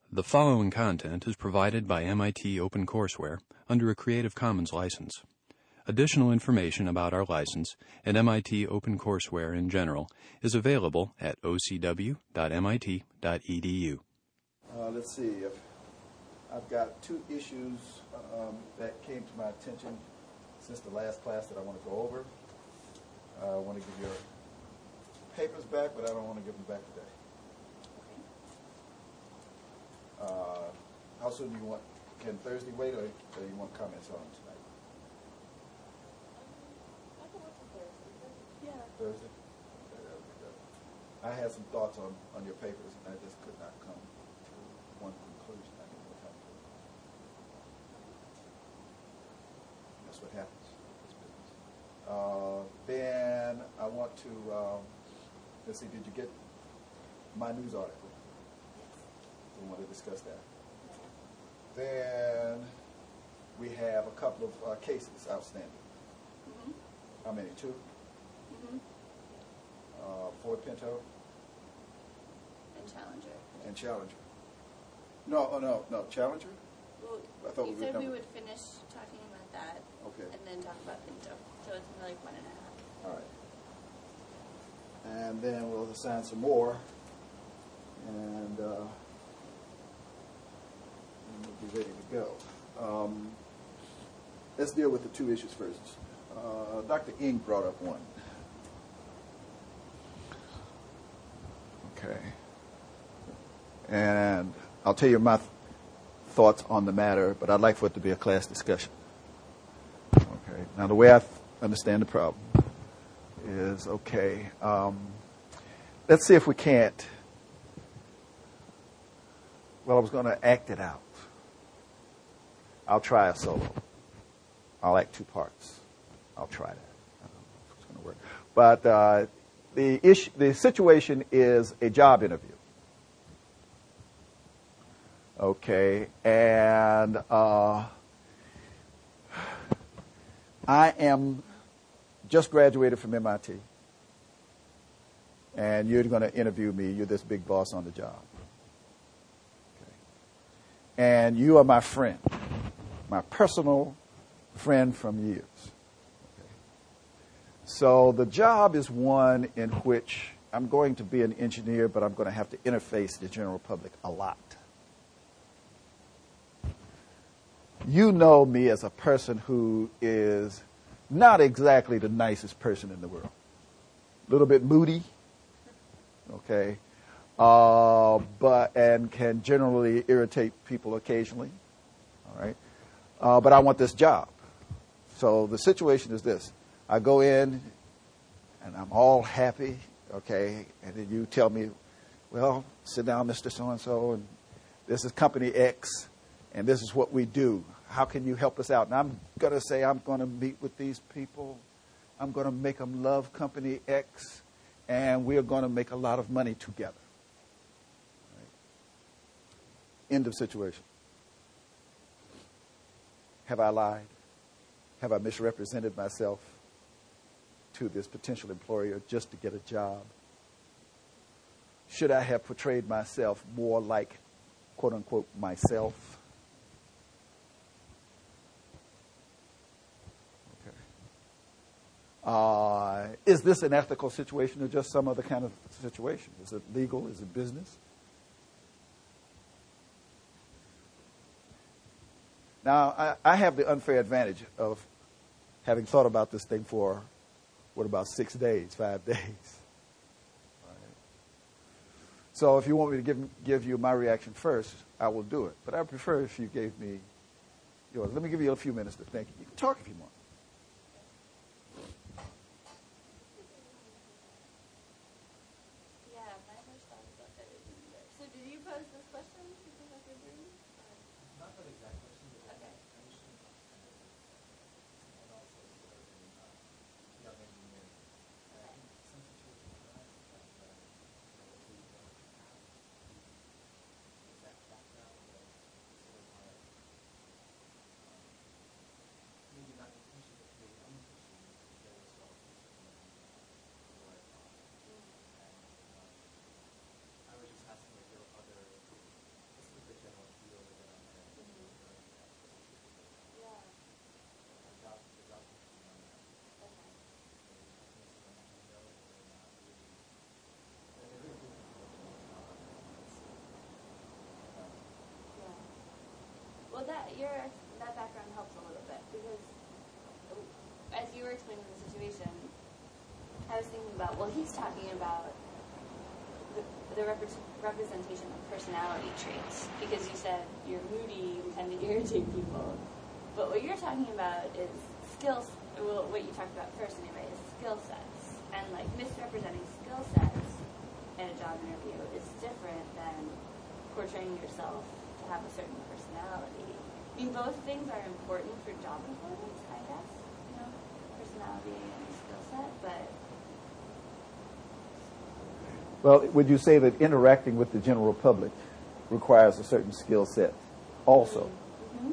The following content is provided by MIT OpenCourseware under a Creative Commons license. Additional information about our license and MIT OpenCourseware in general is available at ocw.mit.edu. Let's see. I've got two issues that came to my attention since the last class that I want to go over. I want to give your papers back, but I don't want to give them back today. How soon do you want? Can Thursday wait, or do you want comments on them tonight? I can wait till Thursday. Yeah. Thursday? Okay, that would be good. I had some thoughts on your papers, and I just could not come to one conclusion. I didn't know how to do it. That's what happens in this business. Then I want to, let's see, did you get my news article? We want to discuss that. Then we have a couple of cases outstanding. Mm-hmm. How many? Two? Mm-hmm. Ford Pinto And Challenger. No, Challenger? Well, I thought you we were said done we with- would finish talking about that. Okay. And then talk about Pinto. So it's like 1.5. All right. And then we'll assign some more, and we'll be ready to go. Let's deal with the two issues first. Dr. Ng brought up one. Okay. And I'll tell you my thoughts on the matter, but I'd like for it to be a class discussion. Okay. Now, the way I understand the problem is, okay, let's see if we can't, well, I was going to act it out. I'll try a solo. I'll act two parts. I'll try that. I don't know if it's going to work. But the situation is a job interview. Okay, and I am just graduated from MIT, and you're going to interview me. You're this big boss on the job. Okay. And you are my friend, my personal friend from years. Okay. So the job is one in which I'm going to be an engineer, but I'm going to have to interface the general public a lot. You know me as a person who is not exactly the nicest person in the world. A little bit moody, okay, and can generally irritate people occasionally, all right. But I want this job. So the situation is this. I go in, and I'm all happy, okay, and then you tell me, well, sit down, Mr. So-and-so, and this is Company X, and this is what we do. How can you help us out? And I'm going to say I'm going to meet with these people. I'm going to make them love Company X, and we're going to make a lot of money together. Right. End of situation. Have I lied? Have I misrepresented myself to this potential employer just to get a job? Should I have portrayed myself more like, quote unquote, myself? Is this an ethical situation or just some other kind of situation? Is it legal? Is it business? Now, I have the unfair advantage of having thought about this thing for, about 6 days, 5 days. Right. So if you want me to give you my reaction first, I will do it. But I prefer if you gave me yours. Let me give you a few minutes to think. You can talk if you want. Well, that background helps a little bit because as you were explaining the situation, I was thinking about, well, he's talking about the representation of personality traits because you said you're moody, you tend to irritate people. But what you're talking about is skills, well, what you talked about first anyway, is skill sets. And like misrepresenting skill sets in a job interview is different than portraying yourself to have a certain personality. I mean, both things are important for job performance, I guess, personality and skill set, but... Well, would you say that interacting with the general public requires a certain skill set also? Mm-hmm.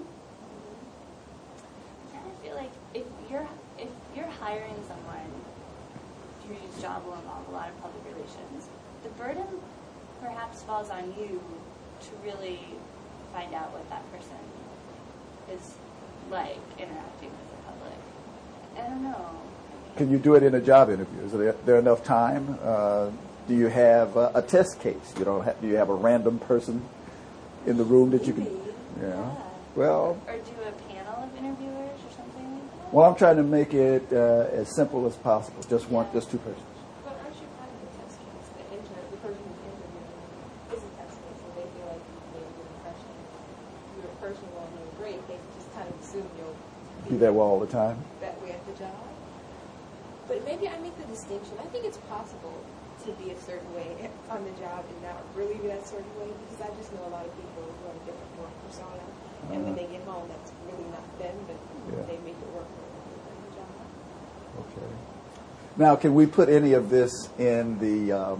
I kind of feel like if you're hiring someone whose job will involve a lot of public relations, the burden perhaps falls on you to really find out what that person is like interacting with the public. I don't know. Can you do it in a job interview? Is there enough time? Do you have a test case? Do you have a random person in the room that you can? Yeah. Well. Or do a panel of interviewers or something like that? Well, I'm trying to make it as simple as possible. Just two persons. But aren't you kind of a test case? The person who's interviewing is a test case, so they feel like you made a good impression. You're personal and you're great. They just kind of assume you'll be that way all the time. That way at the job. But maybe I make the distinction. I think it's possible to be a certain way on the job and not really be that certain way, because I just know a lot of people who have a different work persona, and when they get home, that's really not them, but they make it work for the job. Okay. Now, can we put any of this in the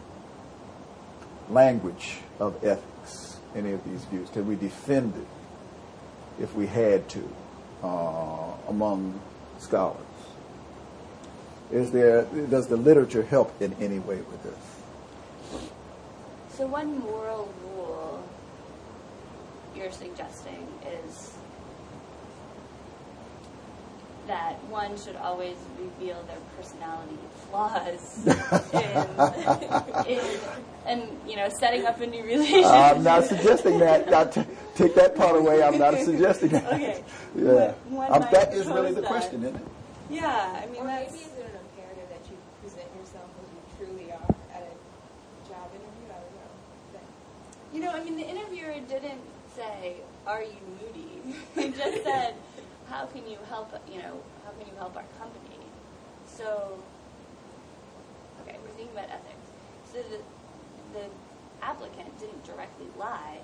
language of ethics, any of these views? Can we defend it if we had to among scholars? Does the literature help in any way with this? So one moral rule you're suggesting is that one should always reveal their personality flaws in setting up a new relationship. I'm not suggesting that. Now, take that part away. I'm not suggesting that. Okay. Yeah. That is really the question, isn't it? Yeah. I mean, or that's... maybe is it an imperative that you present yourself as you truly are at a job interview? I don't know. The interviewer didn't say, "Are you moody?" He just said, "How can you help? How can you help our company?" So, okay, we're thinking about ethics. So the applicant didn't directly lie.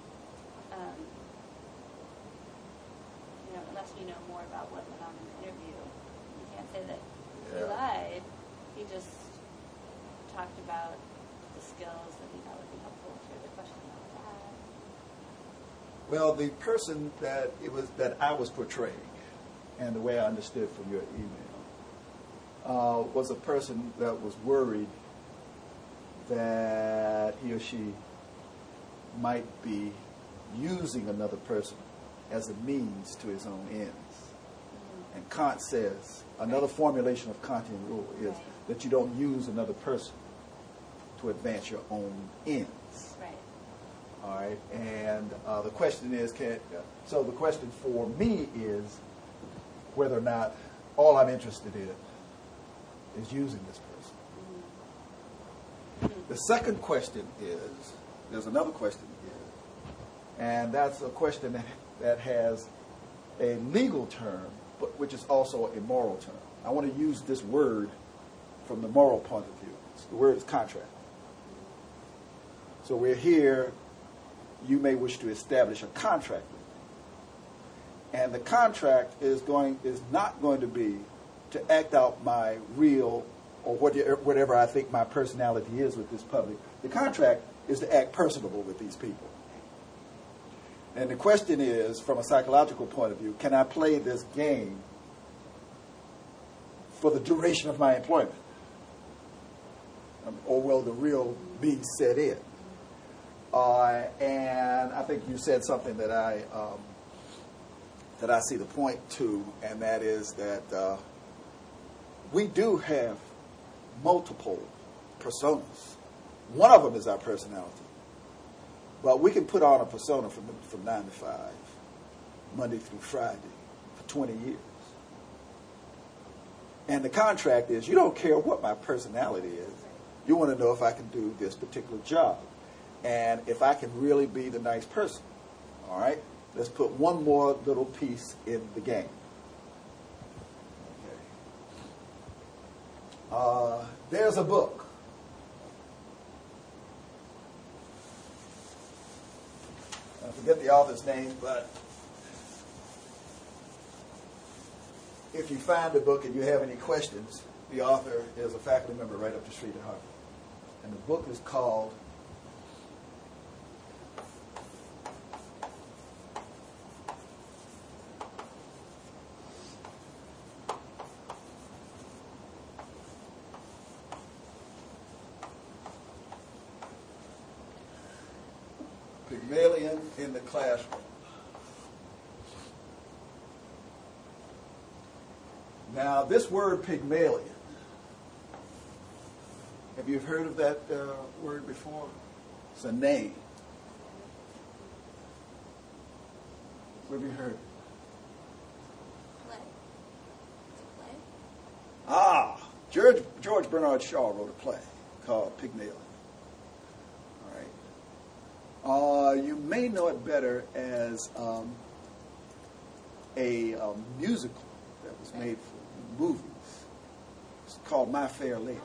Unless you know more about what went on in the interview, you can't say that he lied. He just talked about the skills that he thought would be helpful for the question that was asked. Well, the person that I was portraying, and the way I understood from your email, was a person that was worried that he or she might be using another person as a means to his own ends. Mm-hmm. And Kant says, another formulation of Kantian rule is that you don't use another person to advance your own ends. Right. All right, and the question is, so the question for me is whether or not all I'm interested in is using this person. Mm-hmm. The second question is, there's another question here, and that's a question that has a legal term, but which is also a moral term. I want to use this word from the moral point of view. The word is contract. So we're here. You may wish to establish a contract with me. And the contract is not going to be to act out my real or whatever I think my personality is with this public. The contract is to act personable with these people. And the question is, from a psychological point of view, can I play this game for the duration of my employment? Or will the real me set in? And I think you said something that I see the point to, and that is that we do have multiple personas. One of them is our personality. But we can put on a persona from 9 to 5. Monday through Friday for 20 years. And the contract is, you don't care what my personality is. You want to know if I can do this particular job. And if I can really be the nice person. All right? Let's put one more little piece in the game. Okay. There's a book. I forget the author's name, but if you find the book and you have any questions, the author is a faculty member right up the street at Harvard. And the book is called Pygmalion in the Classroom. Now, this word Pygmalion, have you heard of that word before? It's a name. Where have you heard it? Play. It's a play. Ah, George Bernard Shaw wrote a play called Pygmalion. All right. You may know it better as a musical that was made for movies. It's called My Fair Lady.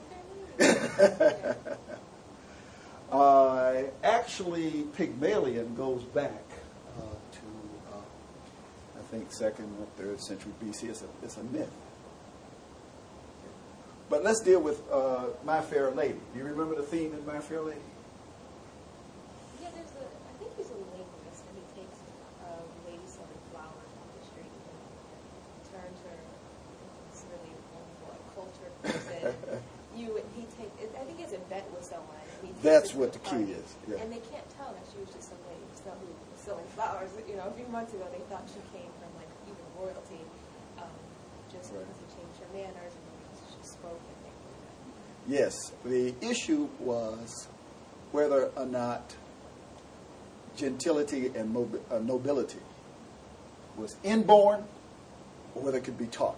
Actually, Pygmalion goes back to, I think, 2nd or 3rd century BC. It's a myth. But let's deal with My Fair Lady. Do you remember the theme in My Fair Lady? Yeah, I think he's a linguist, and he takes a lady selling flowers off the street and turns her into this really cultured person. I think it's a bet with someone. That's what the key is. Yeah. And they can't tell that she was just some lady who was selling flowers. You know, a few months ago they thought she came from like even royalty, just because she changed her manners and because she spoke and things like that. Yes, the issue was whether or not gentility and nobility was inborn or whether it could be taught.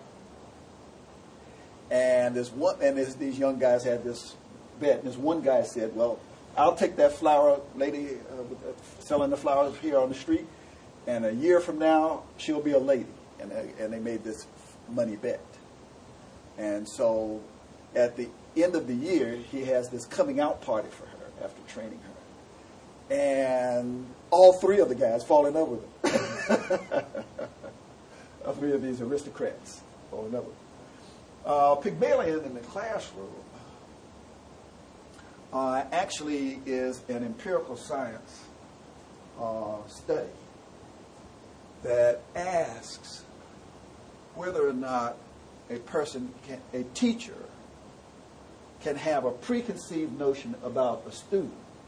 And these young guys had this bet, and this one guy said, well, I'll take that flower lady selling the flowers here on the street, and a year from now, she'll be a lady. And they made this money bet. And so at the end of the year, he has this coming out party for her after training her. And all three of the guys fall in love with him. All three of these aristocrats fall in love with him. Pygmalion in the Classroom actually is an empirical science study that asks whether or not a teacher can have a preconceived notion about a student,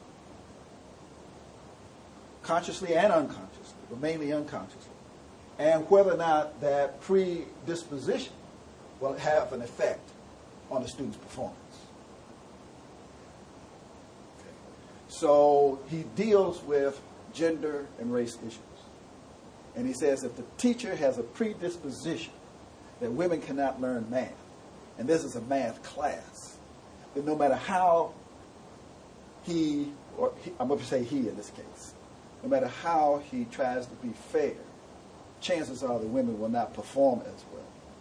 consciously and unconsciously, but mainly unconsciously, and whether or not that predisposition will have an effect on the student's performance. Okay. So he deals with gender and race issues. And he says if the teacher has a predisposition that women cannot learn math, and this is a math class, then no matter how I'm going to say he in this case, no matter how he tries to be fair, chances are the women will not perform as well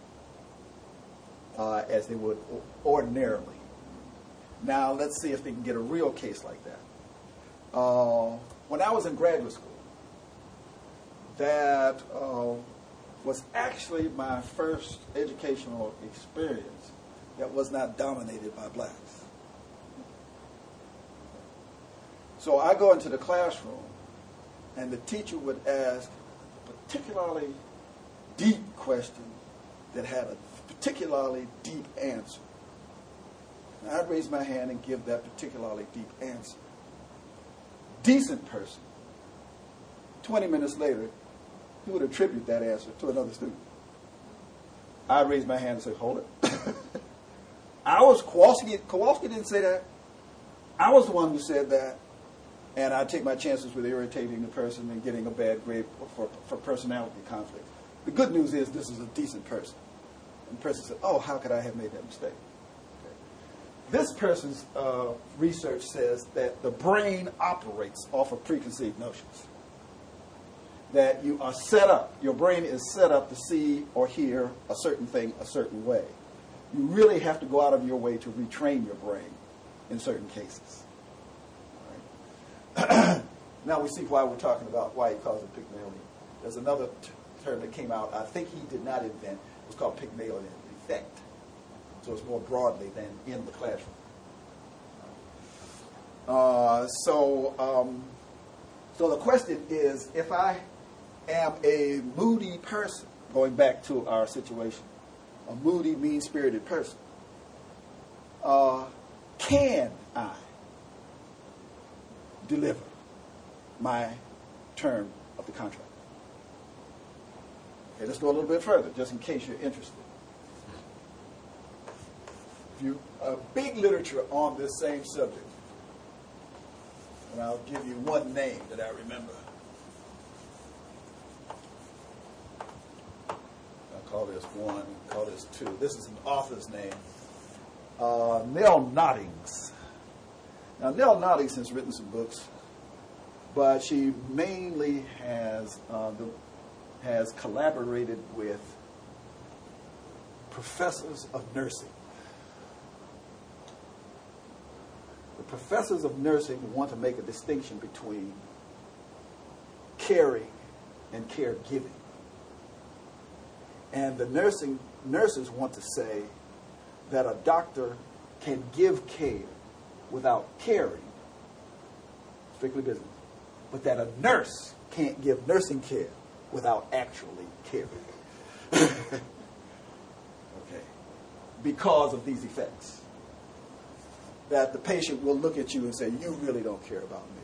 as they would ordinarily. Now, let's see if they can get a real case like that. When I was in graduate school, that was actually my first educational experience that was not dominated by blacks. So I go into the classroom, and the teacher would ask a particularly deep question that had a particularly deep answer. And I'd raise my hand and give that particularly deep answer. Decent person, 20 minutes later, he would attribute that answer to another student. I'd raise my hand and say, hold it. Kowalski didn't say that. I was the one who said that. And I take my chances with irritating the person and getting a bad grade for personality conflict. The good news is this is a decent person. And the person said, oh, how could I have made that mistake? Okay. This person's research says that the brain operates off of preconceived notions. That you are set up, your brain is set up to see or hear a certain thing a certain way. You really have to go out of your way to retrain your brain in certain cases. Now we see why we're talking about why he calls it Pygmalion. There's another term that came out, I think he did not invent, it was called Pygmalion effect. So it's more broadly than in the classroom. So the question is, if I am a moody person, going back to our situation, a moody, mean-spirited person, can I deliver my term of the contract? Okay, let's go a little bit further, just in case you're interested. Big literature on this same subject, and I'll give you one name that I remember. I'll call this one, call this two. This is an author's name, Nell Noddings. Now, Nell Noddings has written some books, but she mainly has collaborated with professors of nursing. The professors of nursing want to make a distinction between caring and caregiving. And the nurses want to say that a doctor can give care without caring, strictly business, but that a nurse can't give nursing care without actually caring. Okay. Because of these effects. That the patient will look at you and say, you really don't care about me.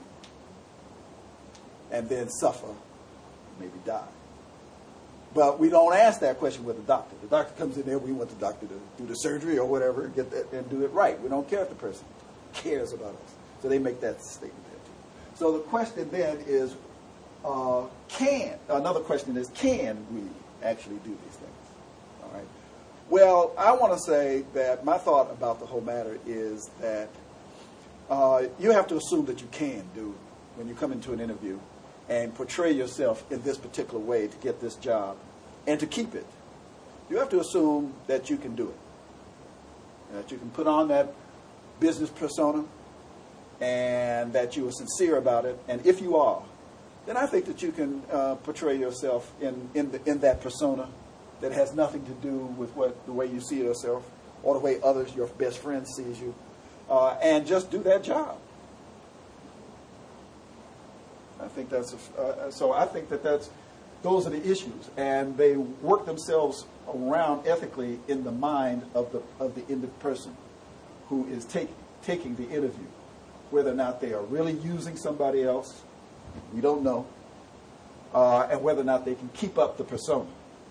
And then suffer, maybe die. But we don't ask that question with the doctor. The doctor comes in there, we want the doctor to do the surgery or whatever, get that, and do it right. We don't care if the person cares about us. So they make that statement there too. So the question then is, another question is, can we actually do these things? All right. Well, I want to say that my thought about the whole matter is that you have to assume that you can do when you come into an interview and portray yourself in this particular way to get this job and to keep it. You have to assume that you can do it. That you can put on that business persona and that you are sincere about it. And if you are, then I think that you can portray yourself in that persona that has nothing to do with the way you see yourself or the way others, your best friend, sees you, and just do that job. I think that's so. I think that those are the issues, and they work themselves around ethically in the mind of the person who is taking the interview, whether or not they are really using somebody else, we don't know, and whether or not they can keep up the persona.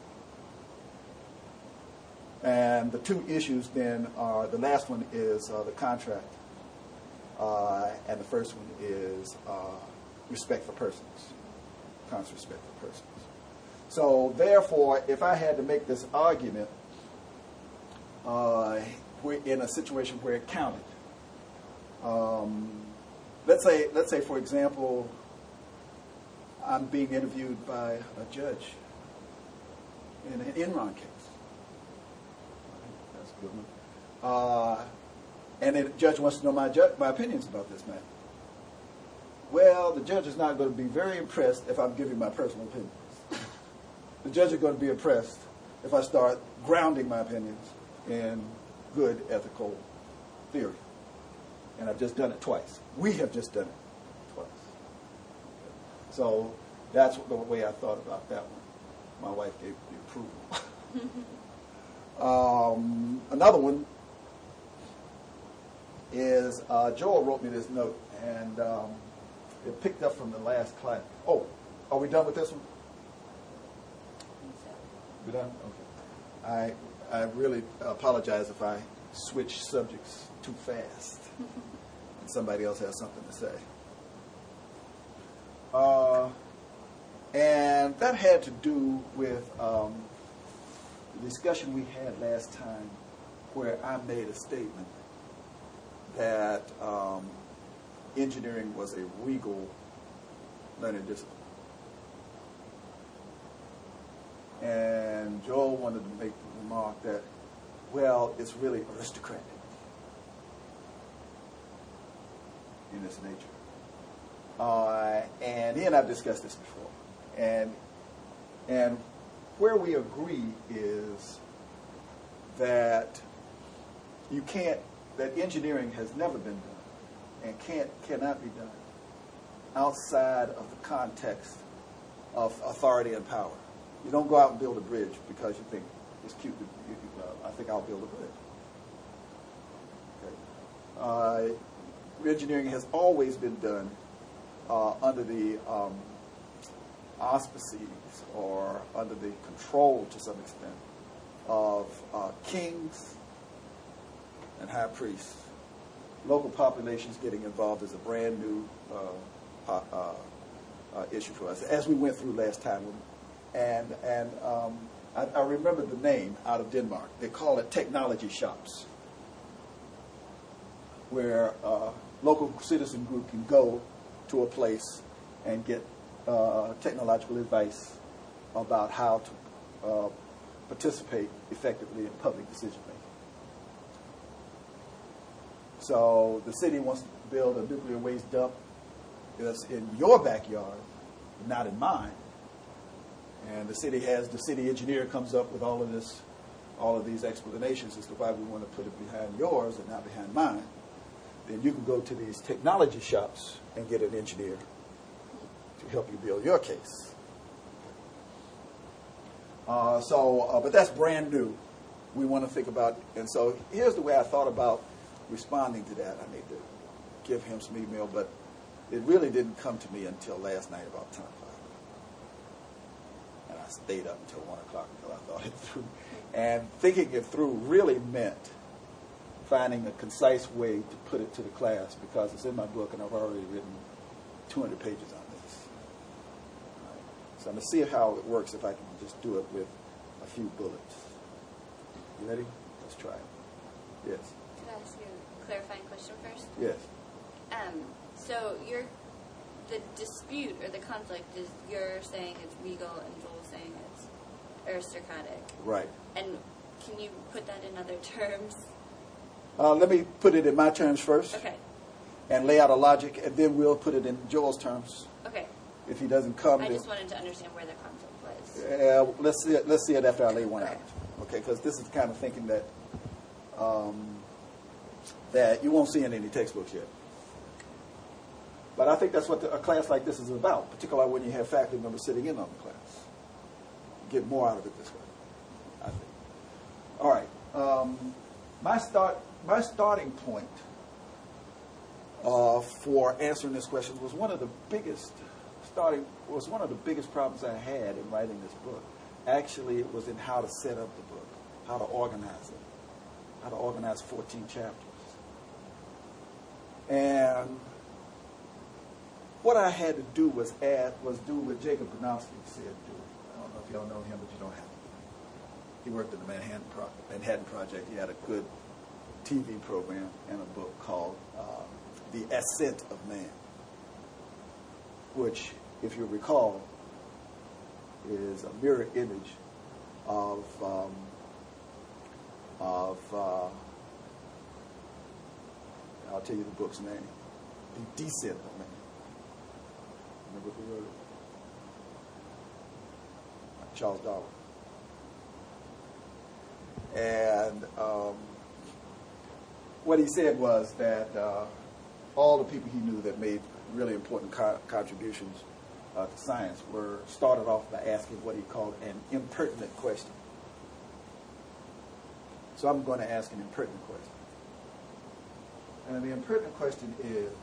And the two issues then are, the last one is the contract, and the first one is respect for persons, constant respect for persons. So therefore, if I had to make this argument, we're in a situation where it counted. Let's say, for example, I'm being interviewed by a judge in an Enron case. That's a good one. And the judge wants to know my opinions about this matter. Well, the judge is not going to be very impressed if I'm giving my personal opinions. The judge is going to be impressed if I start grounding my opinions in good ethical theory. And I've just done it twice. We have just done it twice. So that's the way I thought about that one. My wife gave the approval. Another one is Joel wrote me this note, and it picked up from the last class. Oh, are we done with this one? We done? Okay. I really apologize if I switch subjects too fast and somebody else has something to say. And that had to do with the discussion we had last time where I made a statement that engineering was a regal learning discipline. And Joel wanted to make the remark that, well, it's really aristocratic in its nature. And he and I have discussed this before. And where we agree is that that engineering has never been done and cannot be done outside of the context of authority and power. You don't go out and build a bridge because you think it's cute. I think I'll build a bridge. Okay. Engineering has always been done under the auspices or under the control, to some extent, of kings and high priests. Local populations getting involved is a brand new issue for us, as we went through last time. And I remember the name out of Denmark. They call it technology shops, where a local citizen group can go to a place and get technological advice about how to participate effectively in public decision making. So the city wants to build a nuclear waste dump that's in your backyard, not in mine. And the city engineer comes up with all of these explanations as to why we want to put it behind yours and not behind mine. Then you can go to these technology shops and get an engineer to help you build your case. But that's brand new. We want to think about, and so here's the way I thought about responding to that. I need to give him some email, but it really didn't come to me until last night about 10 o'clock. And I stayed up until 1 o'clock until I thought it through. And thinking it through really meant finding a concise way to put it to the class, because it's in my book and I've already written 200 pages on this. Right. So I'm going to see how it works if I can just do it with a few bullets. You ready? Let's try it. Yes. Can I ask you a clarifying question first? Yes. So the dispute or the conflict is you're saying it's regal and Joel's saying it's aristocratic. Right. And can you put that in other terms? Let me put it in my terms first. Okay. And lay out a logic, and then we'll put it in Joel's terms. Okay. If he doesn't come, I just wanted to understand where the conflict was. let's see it after I lay one out. Okay, because this is the kind of thinking that that you won't see in any textbooks yet. But I think that's what a class like this is about, particularly when you have faculty members sitting in on the class. You get more out of it this way, I think. All right. My starting point for answering this question was one of the biggest problems I had in writing this book. Actually, it was in how to set up the book, how to organize it, how to organize 14 chapters. And what I had to do was do what Jacob Bronowski said do. I don't know if y'all know him, but you don't have to. He worked in the Manhattan Project. He had a good TV program and a book called The Ascent of Man, which, if you recall, is a mirror image of I'll tell you the book's name, The Descent of Man. Remember who wrote it? Charles Darwin. And what he said was that all the people he knew that made really important contributions to science started off by asking what he called an impertinent question. So I'm going to ask an impertinent question. And the impertinent question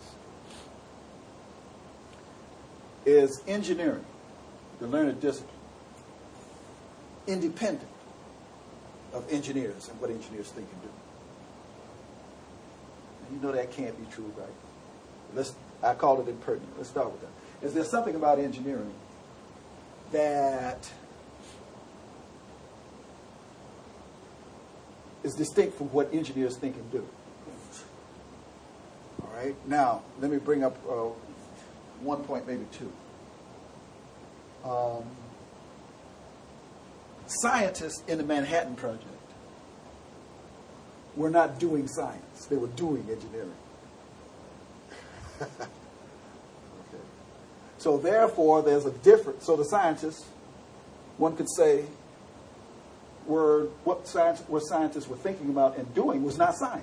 is engineering, the learned discipline, independent of engineers and what engineers think and do? And you know that can't be true, right? I called it impertinent. Let's start with that. Is there something about engineering that is distinct from what engineers think and do. All right. Now, let me bring up one point, maybe two. Scientists in the Manhattan Project were not doing science. They were doing engineering. Okay. So therefore, there's a difference. So the scientists, one could say, what scientists were thinking about and doing was not science.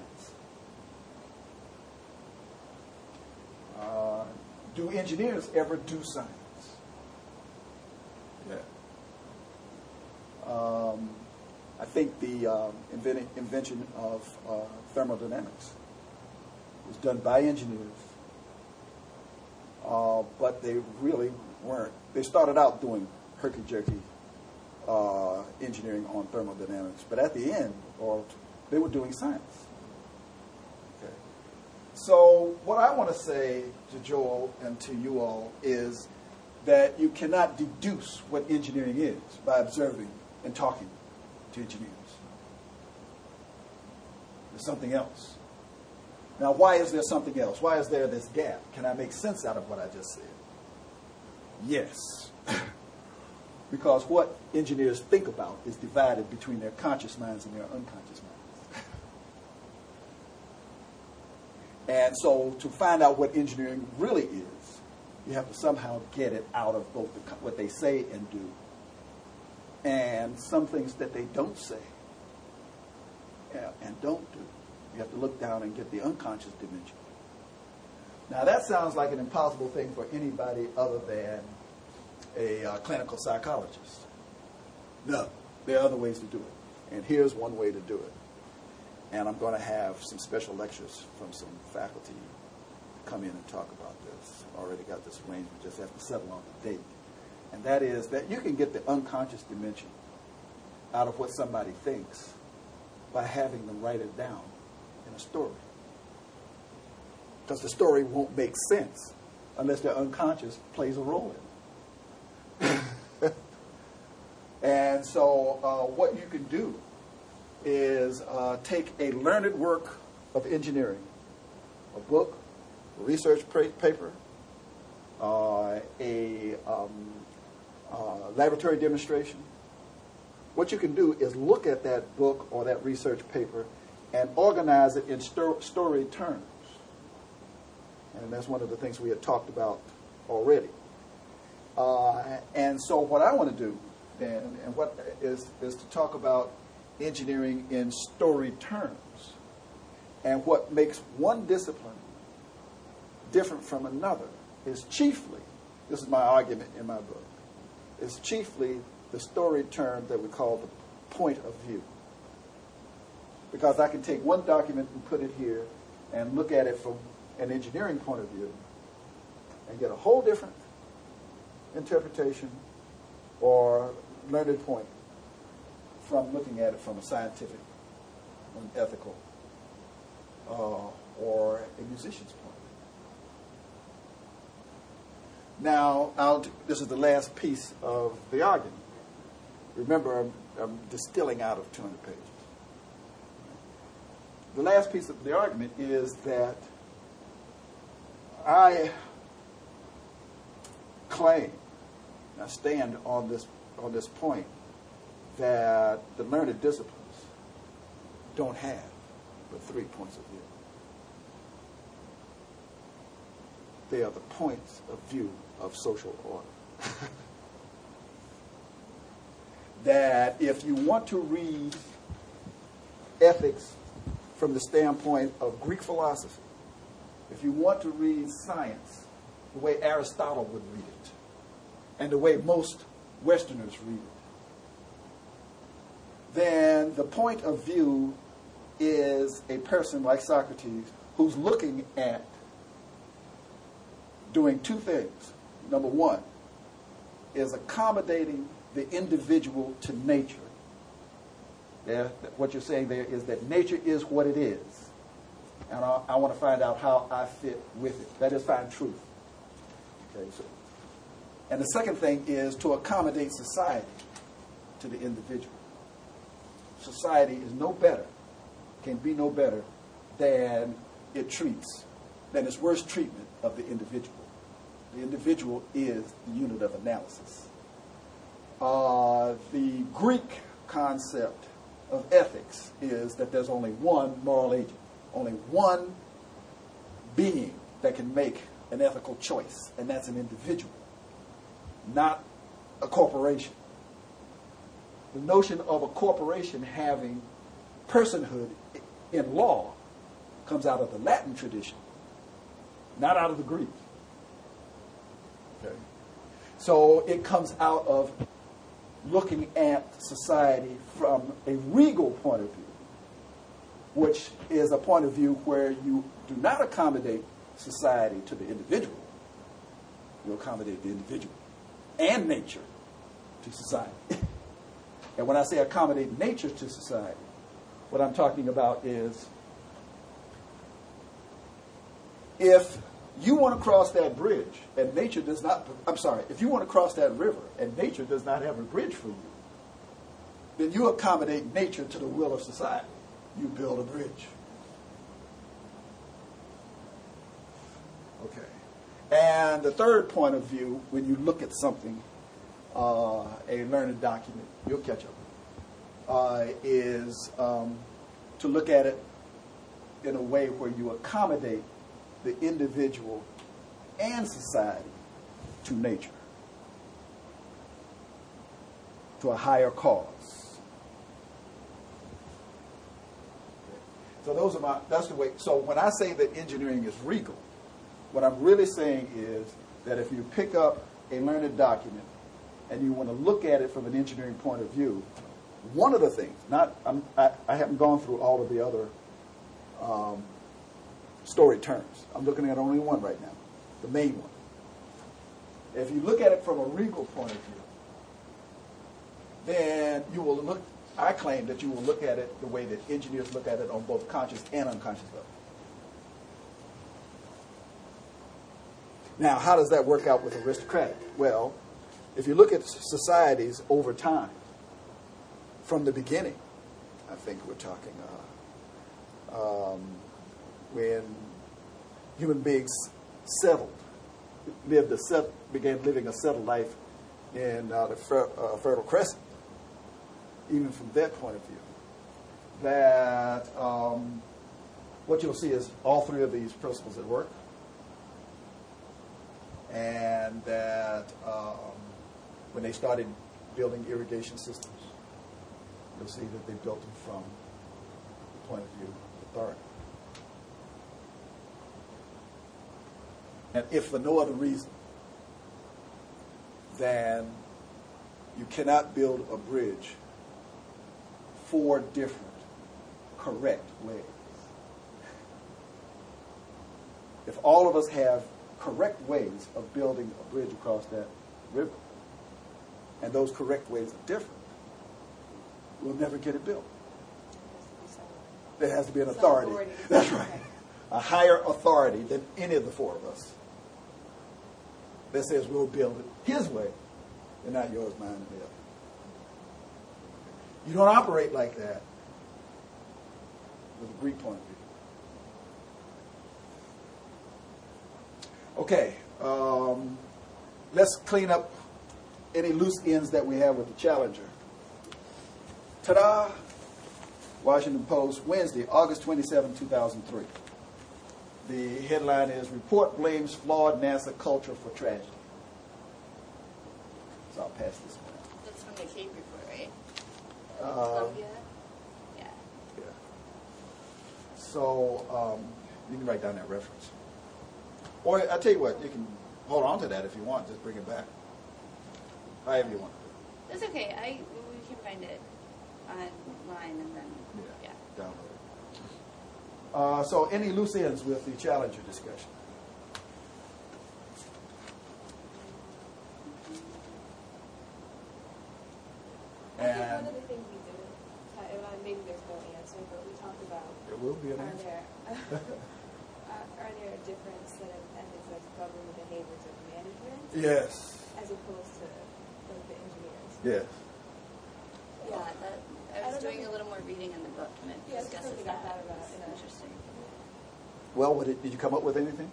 Do engineers ever do science? Yeah. I think the invention of thermodynamics was done by engineers, but they really weren't. They started out doing herky-jerky engineering on thermodynamics, but at the end, they were doing science. Okay. So what I want to say to Joel and to you all is that you cannot deduce what engineering is by observing and talking to engineers. There's something else. Now, why is there something else? Why is there this gap? Can I make sense out of what I just said? Yes. Because what engineers think about is divided between their conscious minds and their unconscious minds. And so to find out what engineering really is, you have to somehow get it out of both what they say and do and some things that they don't say and don't do. You have to look down and get the unconscious dimension. Now that sounds like an impossible thing for anybody other than a clinical psychologist. No, there are other ways to do it. And here's one way to do it. And I'm going to have some special lectures from some faculty come in and talk about this. Already got this arrangement, just have to settle on the date. And that is that you can get the unconscious dimension out of what somebody thinks by having them write it down in a story. Because the story won't make sense unless their unconscious plays a role in it. And so what you can do is take a learned work of engineering, a book, a research paper, a laboratory demonstration. What you can do is look at that book or that research paper and organize it in story terms. And that's one of the things we had talked about already. And so what I want to do then, and what is to talk about engineering in story terms. And what makes one discipline different from another is chiefly, this is my argument in my book, is chiefly the story term that we call the point of view. Because I can take one document and put it here and look at it from an engineering point of view and get a whole different interpretation or learned point from looking at it from a scientific, an ethical, or a musician's point. Now, this is the last piece of the argument. Remember, I'm distilling out of 200 pages. The last piece of the argument is that I claim, I stand on this point, that the learned disciplines don't have but 3 points of view. They are the points of view of social order. That if you want to read ethics from the standpoint of Greek philosophy, if you want to read science the way Aristotle would read it, and the way most Westerners read it, then the point of view is a person like Socrates who's looking at doing two things. Number one is accommodating the individual to nature. Yeah, what you're saying there is that nature is what it is. And I want to find out how I fit with it. That is find truth. Okay, so And the second thing is to accommodate society to the individual. Society is no better, can be no better than its worst treatment of the individual. The individual is the unit of analysis. The Greek concept of ethics is that there's only one moral agent, only one being that can make an ethical choice, and that's an individual, not a corporation. The notion of a corporation having personhood in law comes out of the Latin tradition, not out of the Greek. Okay. So it comes out of looking at society from a regal point of view, which is a point of view where you do not accommodate society to the individual. You accommodate the individual and nature to society. And when I say accommodate nature to society, what I'm talking about is if you want to cross that bridge and nature does not, if you want to cross that river and nature does not have a bridge for you, then you accommodate nature to the will of society. You build a bridge. Okay. And the third point of view, when you look at something, a learned document, you'll catch up, is to look at it in a way where you accommodate the individual and society to nature, to a higher cause. So that's the way. So when I say that engineering is regal, what I'm really saying is that if you pick up a learned document and you want to look at it from an engineering point of view, one of the things, I haven't gone through all of the other story terms. I'm looking at only one right now, the main one. If you look at it from a regal point of view, then you will look, I claim that you will look at it the way that engineers look at it on both conscious and unconscious level. Now, how does that work out with aristocratic? Well, if you look at societies over time, from the beginning, I think we're talking when human beings began living a settled life in the Fertile Crescent, even from that point of view, that what you'll see is all three of these principles at work, and that when they started building irrigation systems, you'll see that they built them from the point of view of authority. And if for no other reason than you cannot build a bridge 4 different correct ways. If all of us have correct ways of building a bridge across that river, and those correct ways are different, we'll never get it built. There has to be an authority. That's right. A higher authority than any of the 4 of us that says we'll build it his way and not yours, mine, and the other. You don't operate like that with a Greek point of view. Okay, let's clean up any loose ends that we have with the Challenger. Ta-da! Washington Post, Wednesday, August 27, 2003. The headline is, Report Blames Flawed NASA Culture for Tragedy. So I'll pass this one out. That's from the Cape report, right? Yeah. Yeah. So you can write down that reference. Or I tell you what, you can hold on to that if you want. Just bring it back. However you want. That's okay. We can find it online and then, yeah. Download it. So any loose ends with the Challenger discussion? I think one of the things we do, maybe there's no answer, but we talked about, There will be an answer. are there different set of ethics like governing the behaviors of management? Yes. as opposed to like the engineers. Yes. Yeah, that, I was doing a little more reading in the book, and it Yeah, it's discusses something I that. thought about. It's interesting. Well, did you come up with anything?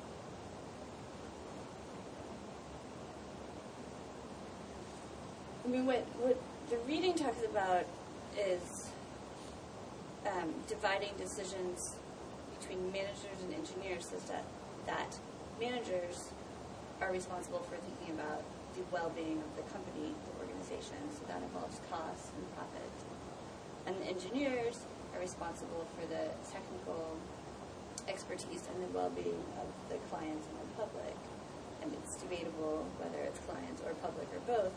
I mean, what the reading talks about is dividing decisions between managers and engineers, so that managers are responsible for thinking about the well-being of the company, the organization, so that involves cost and profit. And the engineers are responsible for the technical expertise and the well-being of the clients and the public. And it's debatable whether it's clients or public or both.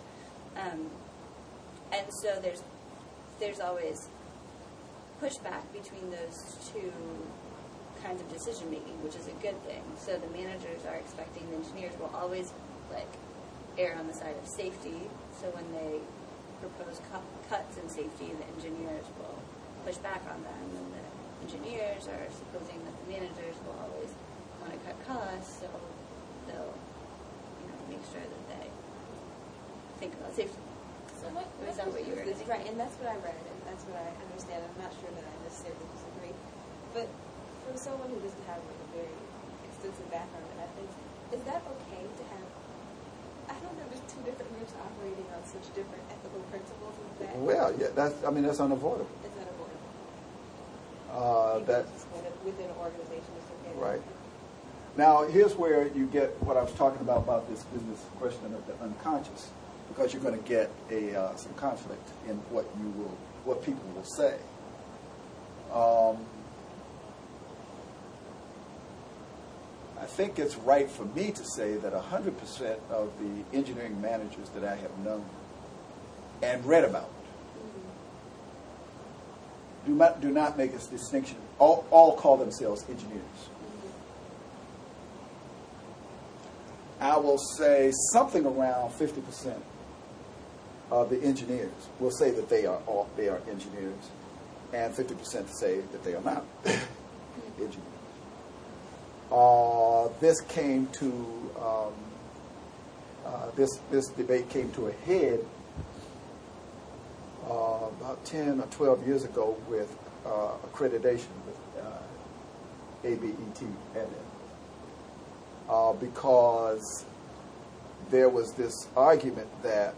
And so there's always pushback between those two kinds of decision making, which is a good thing. So the managers are expecting the engineers will always err on the side of safety. So when they propose cuts in safety, the engineers will push back on them, and the engineers are supposing that the managers will always want to cut costs, so they'll make sure that they think about safety. So is that what you were saying? Right, and that's what I read, and that's what I understand. I'm not sure that I necessarily disagree. But from someone who doesn't have a very extensive background in ethics, is that okay to have, I don't know, there's two different groups operating on such different ethical principles? Is that, Well, yeah, that's unavoidable. is that avoidable? That Within an organization, it's okay. right. Now, here's where you get what I was talking about this question of the unconscious, because you're going to get some conflict in what people will say. I think it's right for me to say that 100% of the engineering managers that I have known and read about do not make this distinction. All call themselves engineers. I will say something around 50% of the engineers will say that they are engineers, and 50% say that they are not engineers. This came to this debate came to a head about 10 or 12 years ago with accreditation with ABET because there was this argument that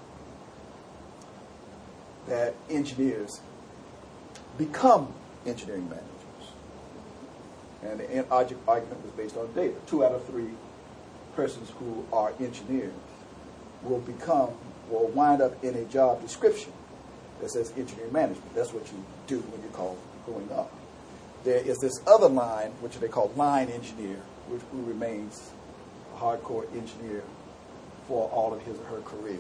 engineers become engineering managers. And the argument was based on data. 2 out of 3 persons who are engineers will wind up in a job description that says engineering management. That's what you do when you call going up. There is this other line, which they call line engineer, who remains a hardcore engineer for all of his or her career.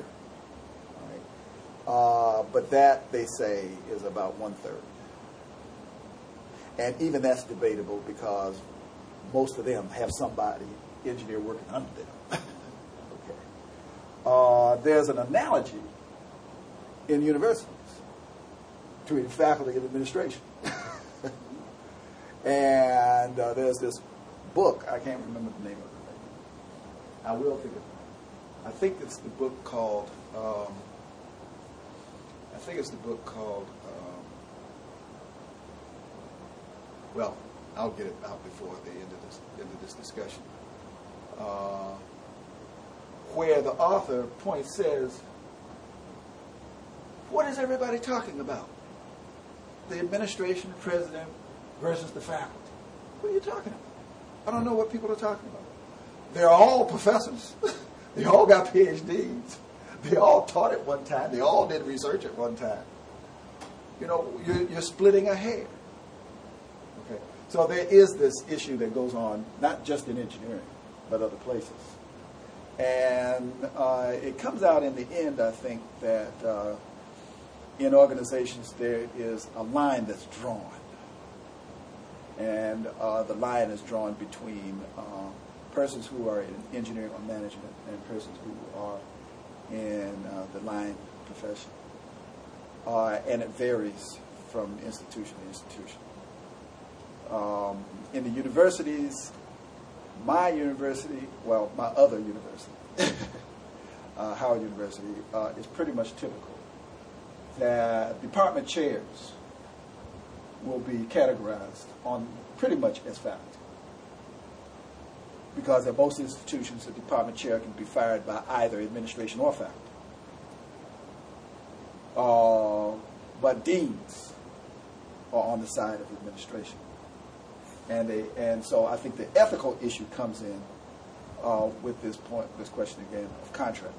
All right? But that, they say, is about 1/3. And even that's debatable because most of them have somebody, engineer, working under them. Okay. There's an analogy in universities between faculty and administration. And there's this book, I can't remember the name of it. I will think of it. I think it's the book called, well, I'll get it out before the end of this discussion, where the author says, what is everybody talking about? The administration, the president versus the faculty. What are you talking about? I don't know what people are talking about. They're all professors. They all got PhDs. They all taught at one time. They all did research at one time. You're splitting a hair. Okay. So there is this issue that goes on, not just in engineering, but other places. And it comes out in the end, I think, that in organizations there is a line that's drawn. And the line is drawn between persons who are in engineering or management and persons who are in the line profession. And it varies from institution to institution. In the universities, my other university, Howard University, is pretty much typical. That department chairs will be categorized on pretty much as faculty. Because at most institutions, the department chair can be fired by either administration or faculty. But deans are on the side of administration. And so I think the ethical issue comes in with this question again of contract.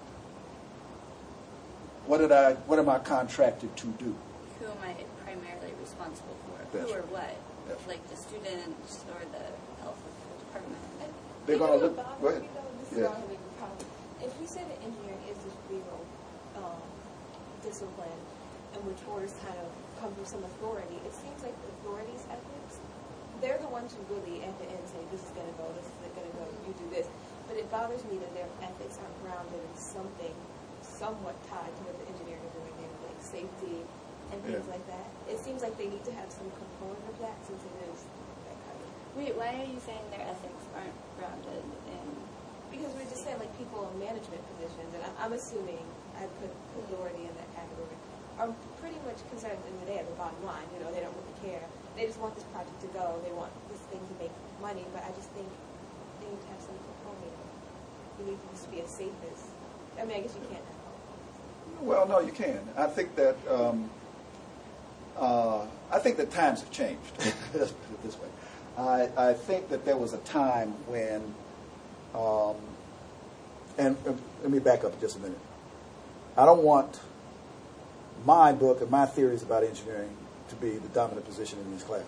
What am I contracted to do? Who am I primarily responsible for? That's Who or right. what? That's Like the students or the health of the department? They're going to look. Go ahead. This is Yeah. not a big problem. If we say that engineering is this legal discipline, and which orders kind of come from some authority, it seems like the authorities' ethics, they're the ones who really at the end say, this is going to go, this is going to go, you do this. But it bothers me that their ethics aren't grounded in something somewhat tied to what the engineering are doing there, like safety and things like that. It seems like they need to have some component of that since it is that kind of. Wait, why are you saying their ethics aren't grounded in? Because we're just saying like people in management positions, and I'm assuming I put authority in that category, are pretty much concerned at the end of the day of the bottom line. You know, they don't really care. They just want this project to go. They want this thing to make money. But I just think they need to have some component. You need this to be as safe as. I mean, I guess you can't have. Well, no, you can. I think that times have changed. Let's put it this way. I think that there was a time when, and let me back up just a minute. I don't want my book and my theories about engineering to be the dominant position in this class.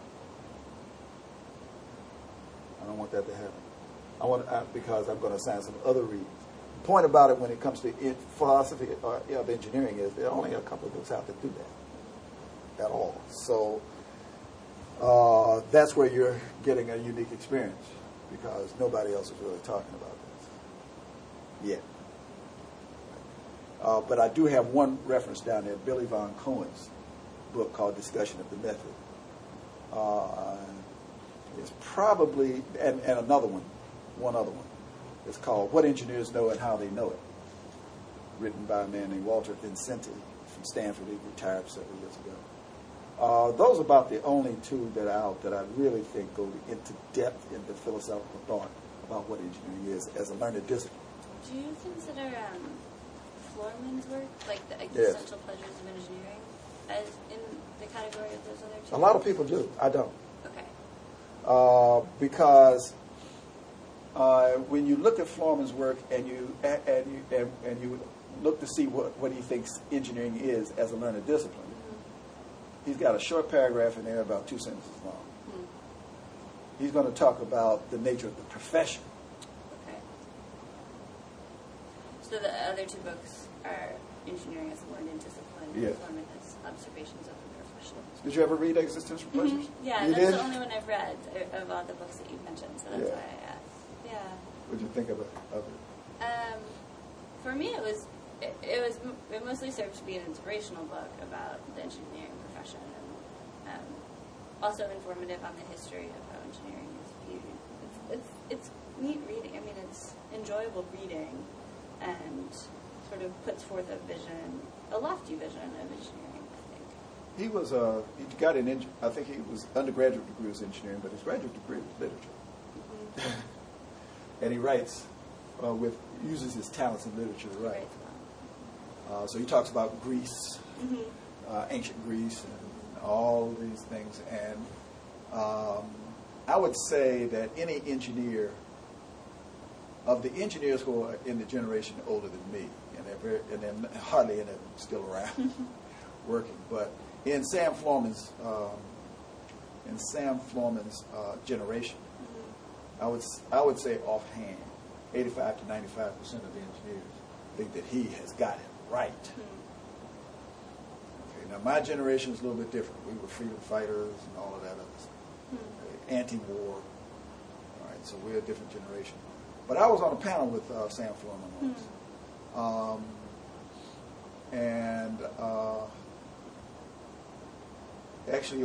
I don't want that to happen. Because I'm going to assign some other readings. The point about it when it comes to philosophy of engineering is there are only a couple of books out that do that at all. So that's where you're getting a unique experience because nobody else is really talking about this yet. But I do have one reference down there, Billy Von Cohen's book called Discussion of the Method. It's probably, and another one other one. It's called What Engineers Know and How They Know It, written by a man named Walter Vincenti from Stanford. He retired several years ago. Those are about the only two that are out that I really think go into depth into philosophical thought about what engineering is as a learned discipline. Do you consider Florman's work, like the Yes. Essential Pleasures of Engineering, as in the category of those other two? A lot of people do. I don't. Okay. Because when you look at Florman's work and you look to see what he thinks engineering is as a learned discipline, he's got a short paragraph in there about 2 sentences long. He's going to talk about the nature of the profession. Okay. So the other two books are Engineering as a Learned Discipline, Yes. Florman as Observations of the Profession. Did you ever read Existential Pleasures? Yeah, You that's did? the only one I've read of all the books that you mentioned, so that's Yeah. why I asked. Yeah. What did you think of it? For me, it mostly served to be an inspirational book about the engineering profession, and also informative on the history of how engineering is viewed. It's neat reading. I mean, it's enjoyable reading, and sort of puts forth a lofty vision of engineering, I think. He was he got an I think he was undergraduate degree was engineering, but his graduate degree was literature. And he writes uses his talents in literature to write. So he talks about Greece, ancient Greece, and all these things. And I would say that any engineer, of the engineers who are in the generation older than me, and they're hardly any of them still around working, but in Sam Florman's generation, I would say offhand, 85 to 95% of the engineers think that he has got it right. Okay, now my generation is a little bit different. We were freedom fighters and all of that other stuff. Anti-war. All right, so we're a different generation. But I was on a panel with Sam Florman once. Actually,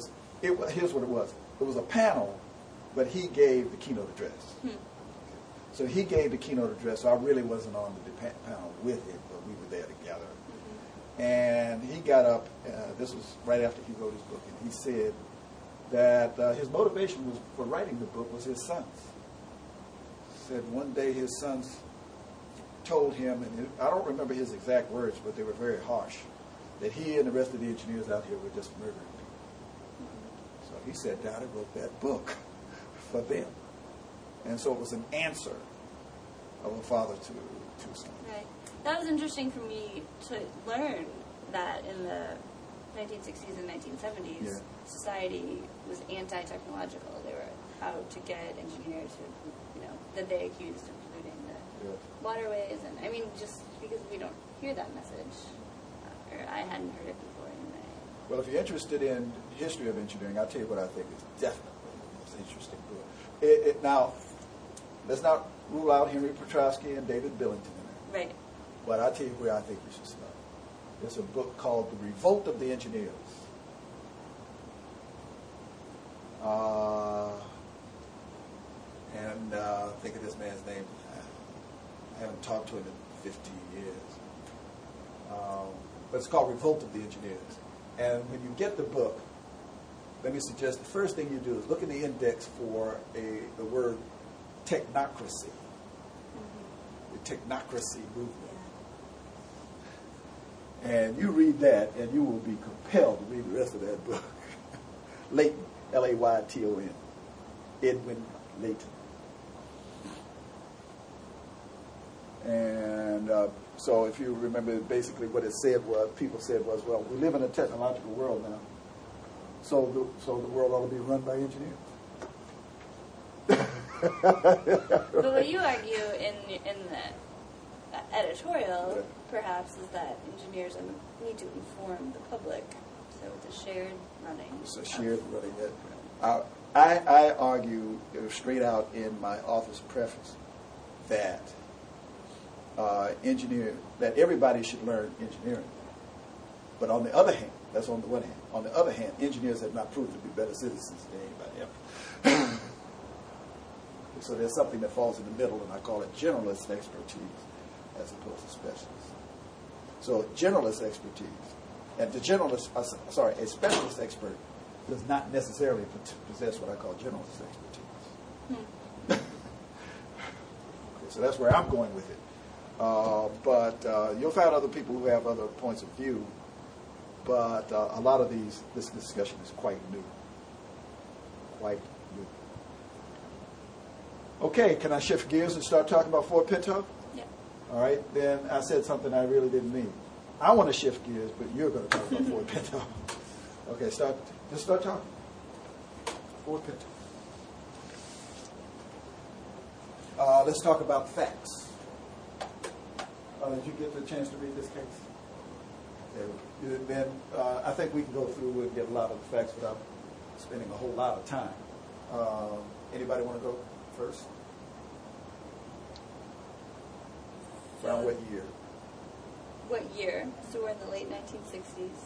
here's what it was. It was a panel, but he gave the keynote address. So he gave the keynote address. So I really wasn't on the panel with him, but we were there together. And he got up, this was right after he wrote his book, and he said that his motivation was for writing the book was his sons. He said one day his sons told him, and I don't remember his exact words, but they were very harsh, that he and the rest of the engineers out here were just murdering people. So he sat down and wrote that book for them. And so it was an answer of a father to a son. Right. That was interesting for me to learn that in the 1960s and 1970s, society was anti-technological. They were out to get engineers who, that they accused of polluting the waterways. And I mean, just because we don't hear that message, or I hadn't heard it before anyway. Well, if you're interested in history of engineering, I'll tell you what I think is definitely the most interesting book. Now, let's not rule out Henry Petrosky and David Billington in there. Right. But I'll tell you where I think we should start. There's a book called The Revolt of the Engineers. Think of this man's name. I haven't talked to him in 15 years. But it's called Revolt of the Engineers. And when you get the book, let me suggest the first thing you do is look in the index for the word technocracy. The technocracy movement. And you read that, and you will be compelled to read the rest of that book. Layton, Layton. Edwin Layton. And so if you remember, basically what it said was, people said was, well, we live in a technological world now, so the world ought to be run by engineers. But what you argue in the editorial, perhaps, is that engineers need to inform the public. So it's a shared running. It's a shared running. I argue straight out in my author's preface that that everybody should learn engineering. But on the other hand, that's on the one hand. On the other hand, engineers have not proved to be better citizens than anybody else. So there's something that falls in the middle, and I call it generalist expertise as opposed to specialist. So generalist expertise, and a specialist expert does not necessarily possess what I call generalist expertise. Okay, so that's where I'm going with it. But you'll find other people who have other points of view. But a lot of this discussion is quite new. Quite new. Okay, can I shift gears and start talking about Ford Pinto? Yeah. All right, then I said something I really didn't mean. I want to shift gears, but you're going to talk about Ford Pinto. Okay, just start talking. Ford Pinto. Let's talk about facts. Did you get the chance to read this case? Okay. Then I think we can go through and get a lot of the facts without spending a whole lot of time. Anybody want to go first? Around what year? What year? So we're in the late 1960s.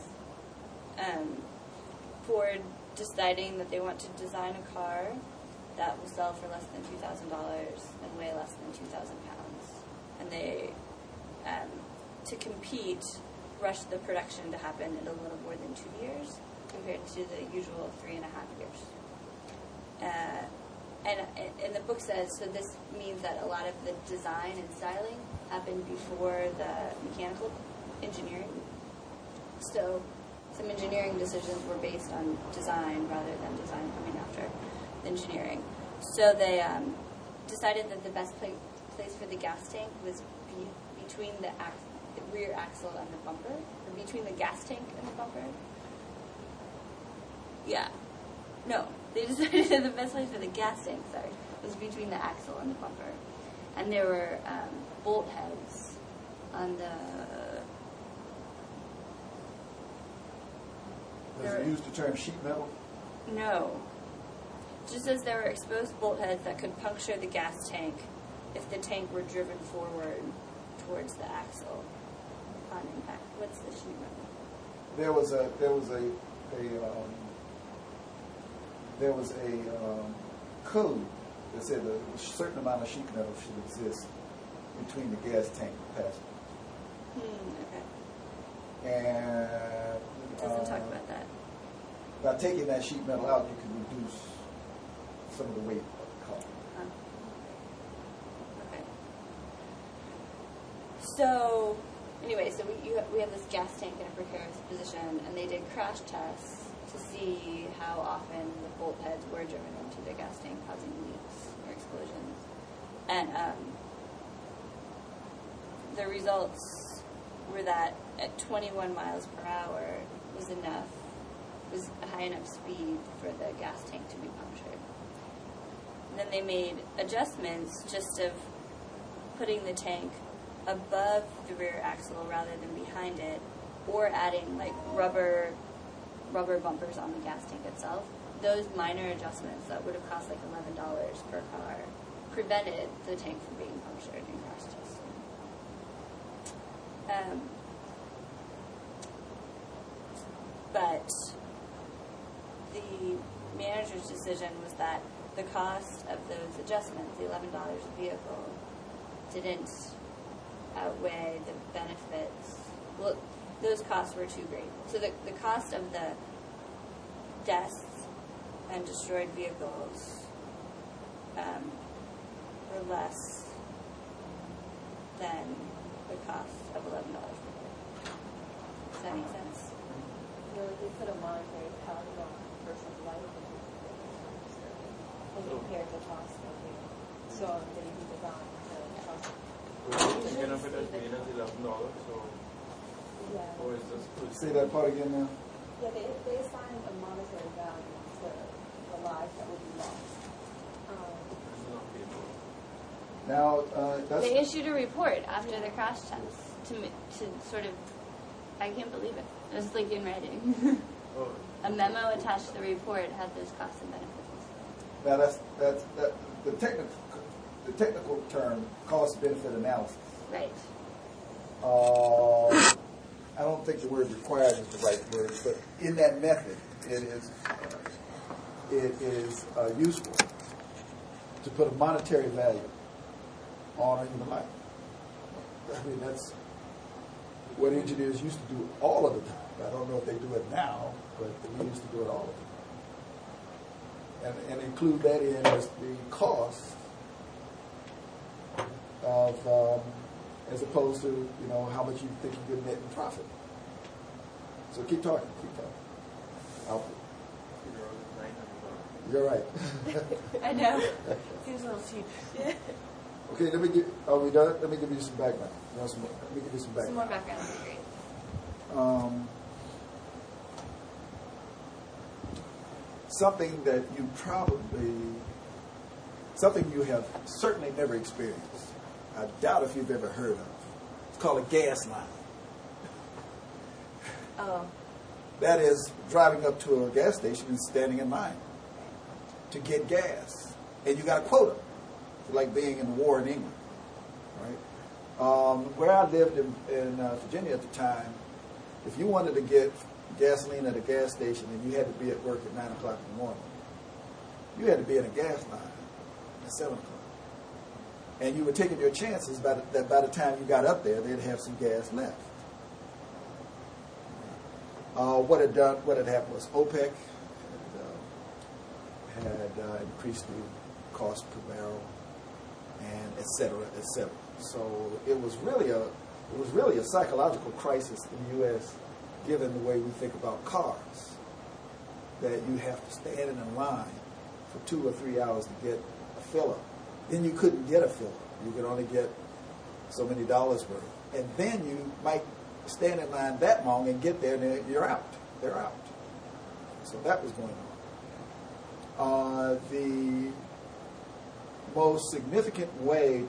Ford deciding that they want to design a car that will sell for less than $2,000 and weigh less than 2,000 pounds. And they, to compete, rushed the production to happen in a little more than 2 years compared to the usual 3.5 years. And the book says, so this means that a lot of the design and styling happened before the mechanical engineering. So some engineering decisions were based on design rather than design coming after engineering. So they decided that the best place for the gas tank was between the rear axle and the bumper, or between the gas tank and the bumper. Yeah. No, they decided that the best place for the gas tank, was between the axle and the bumper. And there were bolt heads on the... Does it use the term sheet metal? No. It just says there were exposed bolt heads that could puncture the gas tank if the tank were driven forward towards the axle on impact. What's the sheet metal? There was a code They said a certain amount of sheet metal should exist between the gas tank and the passenger. Okay. And It doesn't talk about that. by taking that sheet metal out, you can reduce some of the weight of the car. Huh. Okay. So, anyway, so we have this gas tank in a precarious position, and they did crash tests to see how often the bolt heads were driven into the gas tank, causing leaks or explosions. And the results were that at 21 miles per hour was a high enough speed for the gas tank to be punctured. And then they made adjustments just of putting the tank above the rear axle rather than behind it, or adding like rubber bumpers on the gas tank itself. Those minor adjustments that would have cost like $11 per car prevented the tank from being punctured in crash testing. But the manager's decision was that the cost of those adjustments, the $11 a vehicle, didn't outweigh the benefits. Well, those costs were too great. So the cost of the deaths and destroyed vehicles were less than the cost of $11 per vehicle. Does that make sense? They put a monetary value on a person's life when compared to the cost of the so they use the bond the cost. So you're thinking of it as being at $11, so Yeah. or is this good? Say that part again now. Yeah, they assign a monetary value to the lives that would be lost. This is not people. Now, that's They issued a report after the crash test to sort of, I can't believe it. It was like in writing. Oh, A memo attached to the report had those costs and benefits. now that's the technical term, cost benefit analysis. Right. I don't think the word required is the right word, but in that method, it is useful to put a monetary value on a human life. I mean, that's what engineers used to do all of the time. I don't know if they do it now, but we used to do it all of the time. And include that in as the cost of, as opposed to, how much you think you get net in profit. So keep talking. I'll, you're right. I know. Seems a little cheap. Okay, are we done? Let me give you some background. Let me give you some background. Some more background would be great. Something that something you have certainly never experienced. I doubt if you've ever heard of. It's called a gas line. Oh. That is driving up to a gas station and standing in line to get gas. And you got a quota. It's like being in the war in England. Right? Where I lived in Virginia at the time, if you wanted to get gasoline at a gas station and you had to be at work at 9 o'clock in the morning, you had to be in a gas line at 7 o'clock. And you were taking your chances that by the time you got up there, they'd have some gas left. What had happened was OPEC had increased the cost per barrel, and et cetera, et cetera. So it was really a psychological crisis in the U.S. given the way we think about cars, that you have to stand in a line for 2 or 3 hours to get a fill-up. Then you couldn't get a fill-up. You could only get so many dollars worth. And then you might stand in line that long and get there and you're out. They're out. So that was going on. The most significant way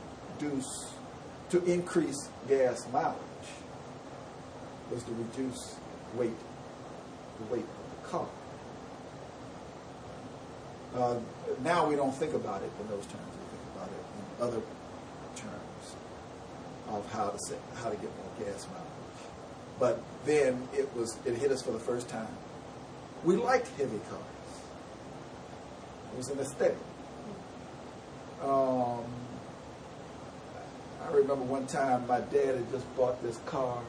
to increase gas mileage was to reduce the weight of the car. Now we don't think about it in those terms. We think about it in other terms of how to get more gas mileage. But then it hit us for the first time. We liked heavy cars. It was an aesthetic. I remember one time my dad had just bought this car.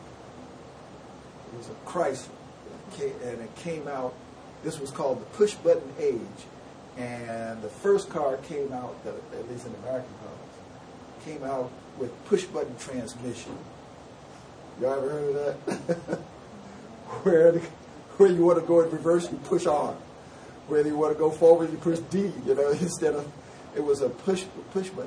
It was a Chrysler, and it came out. This was called the push button age, and the first car came out, at least in American cars, came out with push button transmission. Y'all ever heard of that? Where you want to go in reverse, you push R. Where you want to go forward, you push D. You know, instead of it was a push button.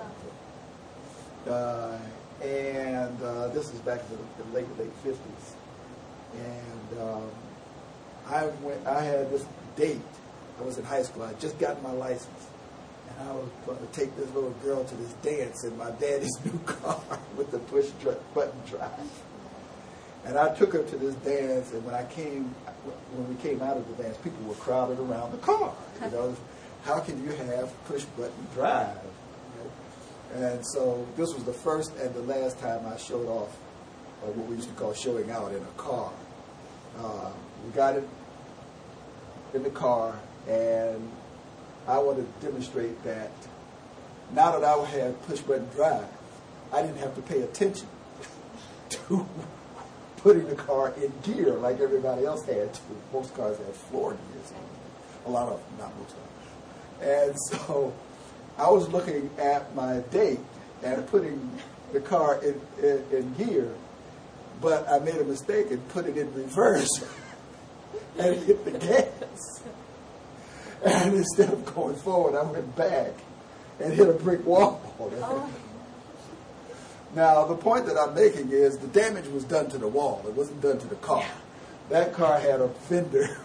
And this is back in the late 50s. And I had this date. I was in high school. I had just gotten my license. And I was going to take this little girl to this dance in my daddy's new car with the push button drive. And I took her to this dance, and when we came out of the dance, people were crowded around the car. You know, how can you have push button drive? You know? And so this was the first and the last time I showed off, or what we used to call showing out in a car. We got it in the car, and I wanted to demonstrate that now that I had push button drive, I didn't have to pay attention to putting the car in gear like everybody else had to. Most cars had floor gears. A lot of them, not most of them. And so I was looking at my date and putting the car in gear, but I made a mistake and put it in reverse and hit the gas. And instead of going forward, I went back and hit a brick wall. Oh. Now, the point that I'm making is the damage was done to the wall. It wasn't done to the car. That car had a fender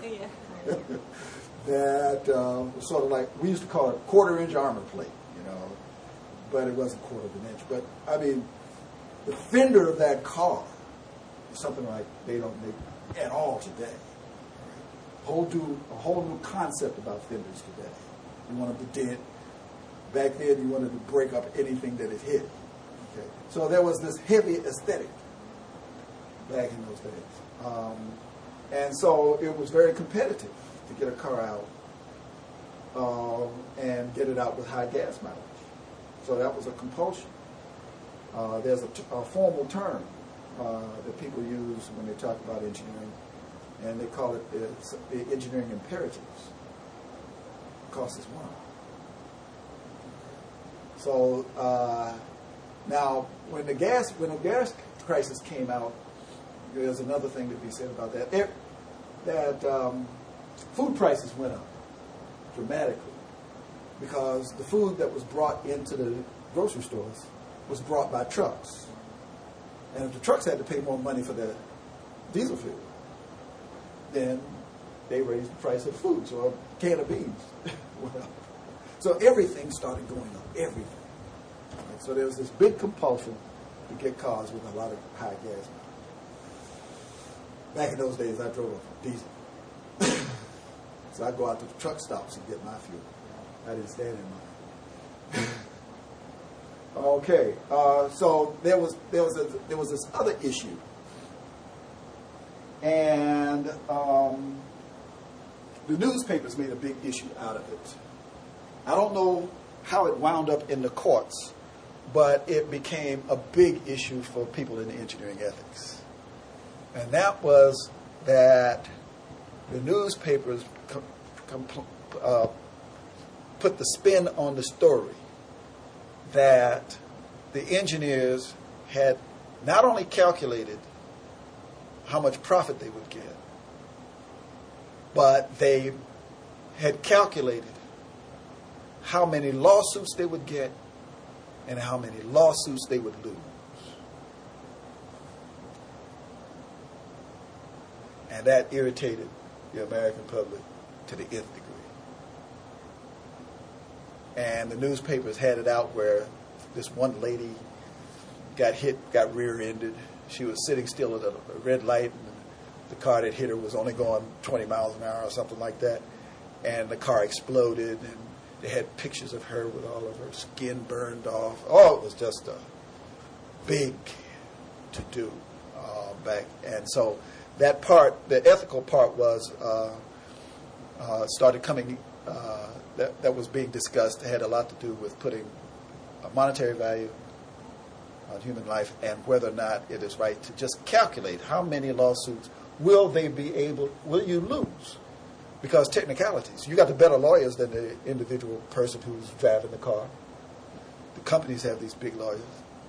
that was sort of like, we used to call it a quarter-inch armor plate, you know, but it wasn't a quarter of an inch. But, I mean, the fender of that car is something like they don't make at all today. A whole new concept about fenders today. You wanted to dent. Back then, you wanted to break up anything that it hit. Okay. So there was this heavy aesthetic back in those days. And so it was very competitive to get a car out and get it out with high gas mileage. So that was a compulsion. There's a formal term that people use when they talk about engineering, and they call it the engineering imperatives. Cost is one. So now, when the gas crisis came out, there's another thing to be said about that. Food prices went up dramatically because the food that was brought into the grocery stores was brought by trucks, and if the trucks had to pay more money for their diesel fuel, then they raised the price of food. So a can of beans went up. So everything started going up. Everything. Right? So there was this big compulsion to get cars with a lot of high gas. Back in those days, I drove a diesel. So I'd go out to the truck stops and get my fuel. I didn't stand in mine. Okay, so there was this other issue, and the newspapers made a big issue out of it. I don't know how it wound up in the courts, but it became a big issue for people in engineering ethics. And that was that the newspapers put the spin on the story that the engineers had not only calculated how much profit they would get, but they had calculated how many lawsuits they would get and how many lawsuits they would lose. And that irritated the American public to the nth degree. And the newspapers had it out where this one lady got rear-ended. She was sitting still at a red light, and the car that hit her was only going 20 miles an hour or something like that. And the car exploded, and they had pictures of her with all of her skin burned off. Oh, it was just a big to-do back. And so that part, the ethical part, was started coming that was being discussed had a lot to do with putting a monetary value on human life and whether or not it is right to just calculate how many lawsuits will you lose? Because technicalities, you got the better lawyers than the individual person who's driving the car. The companies have these big lawyers.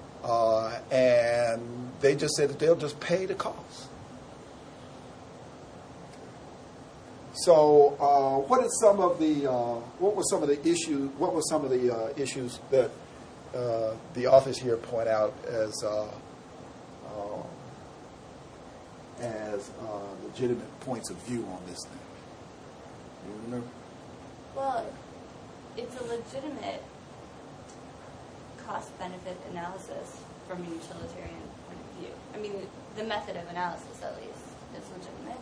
And they just said that they'll just pay the cost. So, what were some of the issues that the office here point out as legitimate points of view on this thing? You remember? Well, it's a legitimate cost-benefit analysis from a utilitarian point of view. I mean, the method of analysis, at least, is legitimate.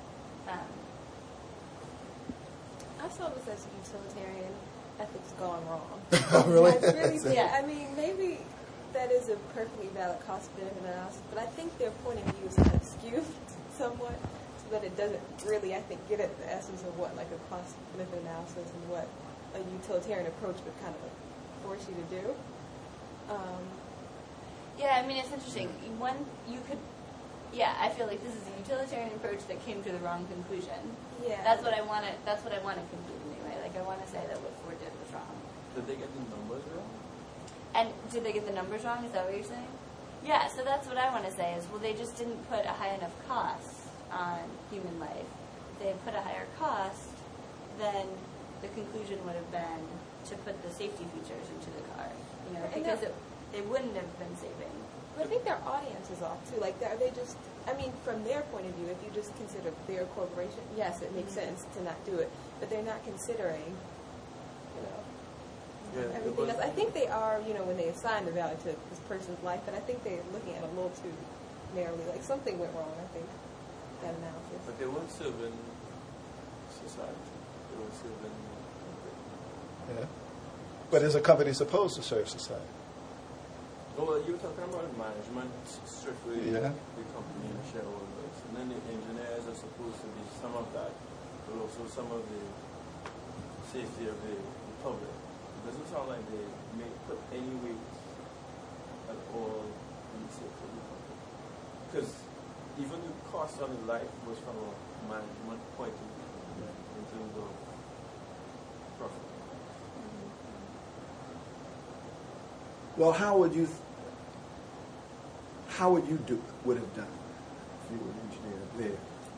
I saw this as utilitarian ethics gone wrong. Oh, really? Yeah, I mean, maybe that is a perfectly valid cost-benefit analysis, but I think their point of view is kind of skewed somewhat, so that it doesn't really, I think, get at the essence of what like a cost-benefit analysis and what a utilitarian approach would kind of force you to do. Yeah, I mean, it's interesting. I feel like this is a utilitarian approach that came to the wrong conclusion. Yeah. That's what I want to conclude anyway. Like, I want to say that what Ford did was wrong. Did they get the numbers wrong? And did they get the numbers wrong? Is that what you're saying? Yeah, so that's what I want to say is, well, they just didn't put a high enough cost on human life. If they had put a higher cost, then the conclusion would have been to put the safety features into the car. You know, because they wouldn't have been saving. But I think their audience is off too. Like, are they just? I mean, from their point of view, if you just consider their corporation, yes, it makes sense to not do it. But they're not considering, everything else. I think they are, when they assign the value to this person's life. But I think they're looking at it a little too narrowly. Like something went wrong. I think that analysis. But they weren't serving society. They were serving. Yeah. But is a company supposed to serve society? Well, you were talking about management, strictly the company and shareholders, and then the engineers are supposed to be some of that, but also some of the safety of the public. It doesn't sound like they may put any weight at all in the safety of the public. Because even the cost on the life was from a management point of view, in terms of profit. Well, how would you would have done it if you were an engineer there?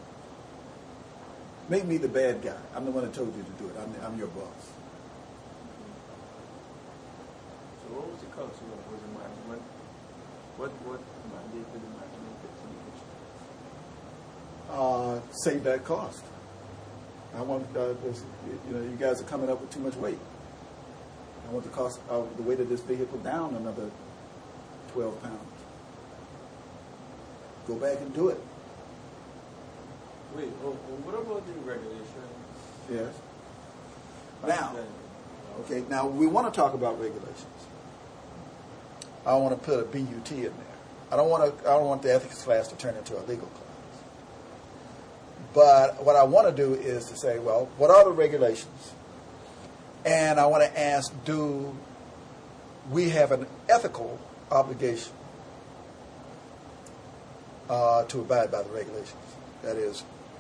Make me the bad guy. I'm the one that told you to do it. I'm your boss. So what was the culture of was the management? What mandate did the management get to the Save that cost. I want you guys are coming up with too much weight. I want the cost of the weight of this vehicle down another 12 pounds. Go back and do it. Wait, what about the regulations? Yes. Now we want to talk about regulations. I want to put a BUT in there. I don't want the ethics class to turn into a legal class. But what I want to do is to say, well, what are the regulations? And I want to ask, do we have an ethical obligation to abide by the regulations? That is,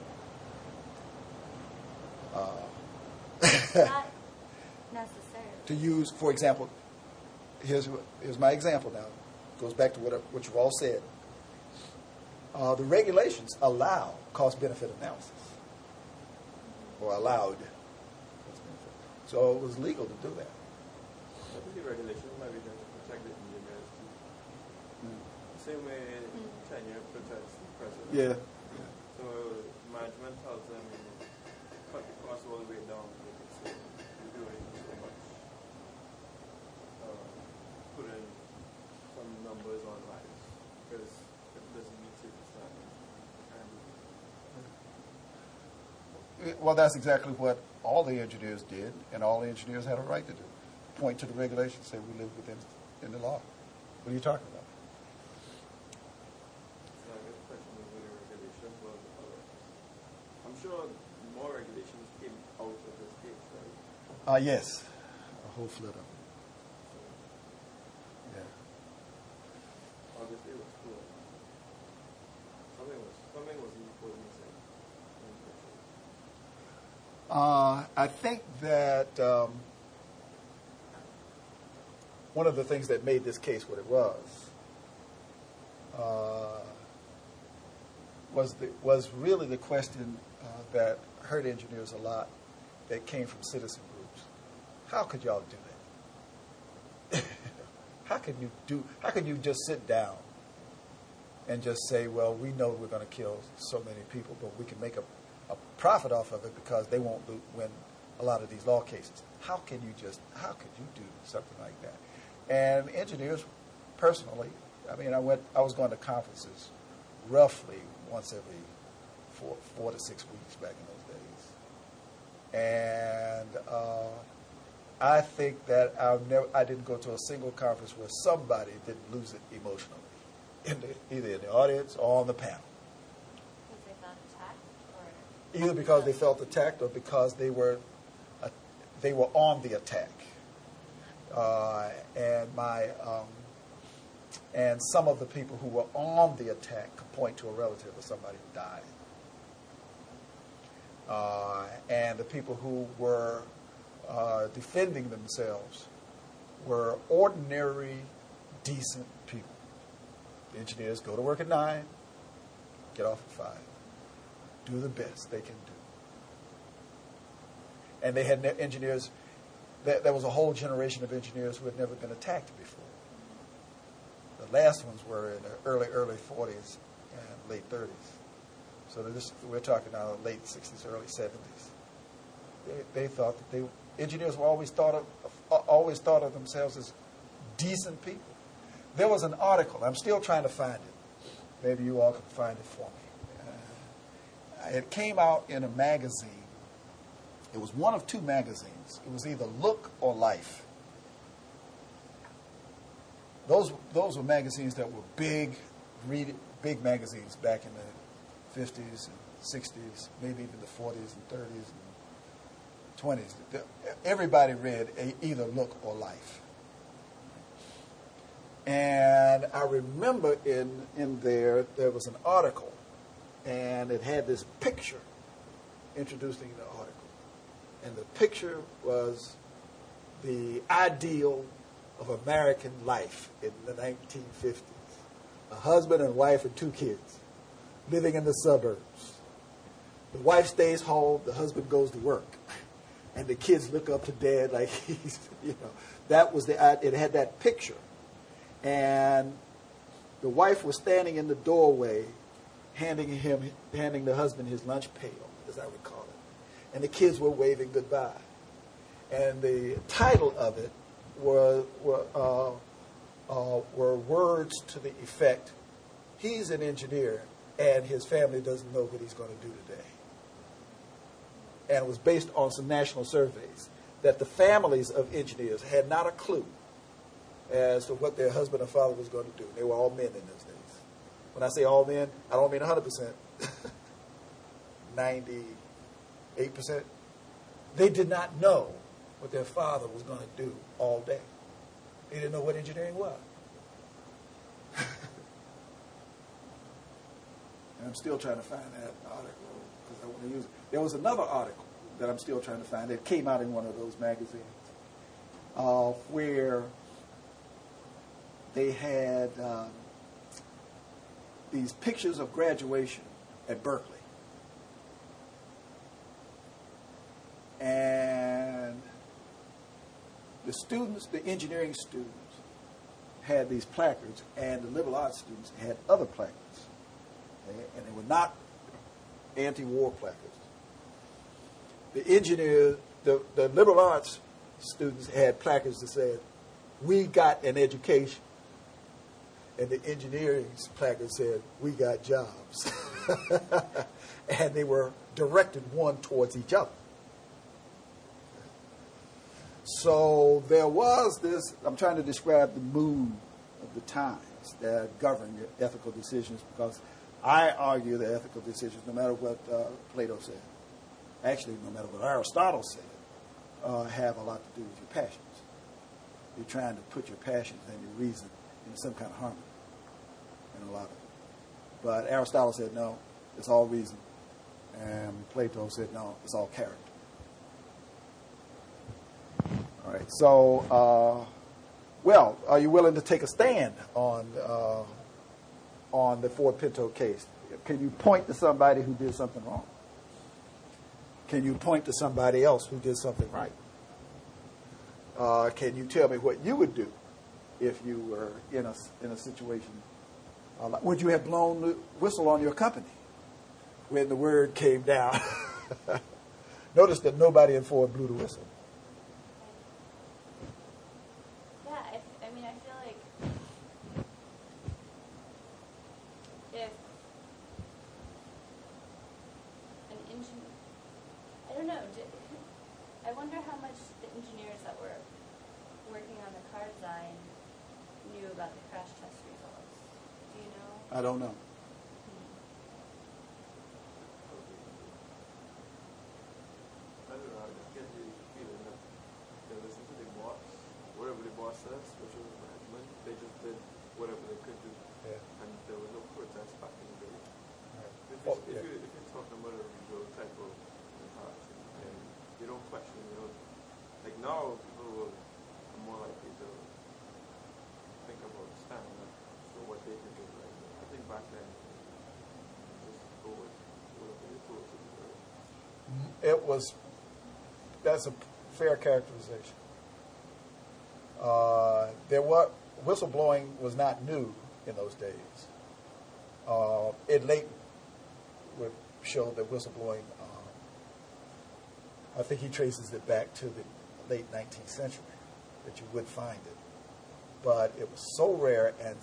Not necessarily. to use, for example, here's my example now. It goes back to what you've all said. The regulations allow cost-benefit analysis, or allowed cost-benefit. So it was legal to do that. I think the regulations might be done to protect the engineers too. The same way tenure protects the president. Yeah. So management tells them, cut the cost all the way down. You're doing so much. Put in some numbers on lives because it doesn't meet safety standards. Well, that's exactly what all the engineers did, and all the engineers had a right to do. Point to the regulations, say we live within the law. What are you talking about? So I guess the question is whether regulations or I'm sure more regulations came out of this case, right? Yes, a whole fleet of them. Yeah. Obviously, it was cool. Something was equally missing. I think that one of the things that made this case what it was really the question that hurt engineers a lot, that came from citizen groups. How could y'all do that? How could you just sit down and just say, well, we know we're going to kill so many people, but we can make a profit off of it because they won't win a lot of these law cases. How could you do something like that? And engineers, personally, I mean, I was going to conferences roughly once every 4 to 6 weeks back in those days. And I think that I didn't go to a single conference where somebody didn't lose it emotionally, either in the audience or on the panel. Because they felt attacked? Or? Either because they felt attacked or because they were on the attack. And some of the people who were on the attack could point to a relative of somebody who died. And the people who were defending themselves were ordinary, decent people. The engineers go to work at 9, get off at 5, do the best they can do. And they had engineers. There was a whole generation of engineers who had never been attacked before. The last ones were in the early 40s and late 30s. So we're talking now late 60s, early 70s. They thought that engineers were always thought of themselves as decent people. There was an article. I'm still trying to find it. Maybe you all can find it for me. It came out in a magazine. It was one of 2 magazines. It was either Look or Life. Those were magazines that were big magazines back in the 50s and 60s, maybe even the 40s and 30s and 20s. Everybody read either Look or Life. And I remember in there was an article, and it had this picture introducing the article. And the picture was the ideal of American life in the 1950s. A husband and wife and 2 kids living in the suburbs. The wife stays home, the husband goes to work. And the kids look up to dad like he's, that was it had that picture. And the wife was standing in the doorway handing the husband his lunch pail, as I recall it. And the kids were waving goodbye. And the title of it were words to the effect, he's an engineer and his family doesn't know what he's going to do today. And it was based on some national surveys that the families of engineers had not a clue as to what their husband or father was going to do. They were all men in those days. When I say all men, I don't mean 100%. 98%. They did not know what their father was going to do all day. They didn't know what engineering was. And I'm still trying to find that article because I want to use it. There was another article that I'm still trying to find. It came out in one of those magazines where they had these pictures of graduation at Berkeley. And the engineering students had these placards, and the liberal arts students had other placards. Okay? And they were not anti-war placards. The liberal arts students had placards that said, "We got an education." And the engineering placard said, "We got jobs." And they were directed one towards each other. So there was this, I'm trying to describe the mood of the times that govern your ethical decisions, because I argue that ethical decisions, no matter what Plato said, actually no matter what Aristotle said, have a lot to do with your passions. You're trying to put your passions and your reason in some kind of harmony in a lot of it. But Aristotle said, no, it's all reason. And Plato said, no, it's all character. All right. So, well, are you willing to take a stand on the Ford Pinto case? Can you point to somebody who did something wrong? Can you point to somebody else who did something right? Can you tell me what you would do if you were in a situation? Would you have blown the whistle on your company when the word came down? Notice that nobody in Ford blew the whistle. Yeah, I mean, I feel like if an engineer, I don't know, I wonder how much the engineers that were working on the car design knew about the crash test results. Do you know? I don't know. I don't know, I just get the feeling that they listen to the boss, whatever the boss says, which was management, they just did whatever they could do. Yeah. And there was no protest back in the day. Right. If you're talking about a real type of mentality, and you don't question, like now people are more likely to think about standing up for what they think is right. I think back then, just go with whatever they told to do. That's a fair characterization. Whistleblowing was not new in those days. Ed Layton would show that whistleblowing, I think he traces it back to the late 19th century that you would find it. But it was so rare and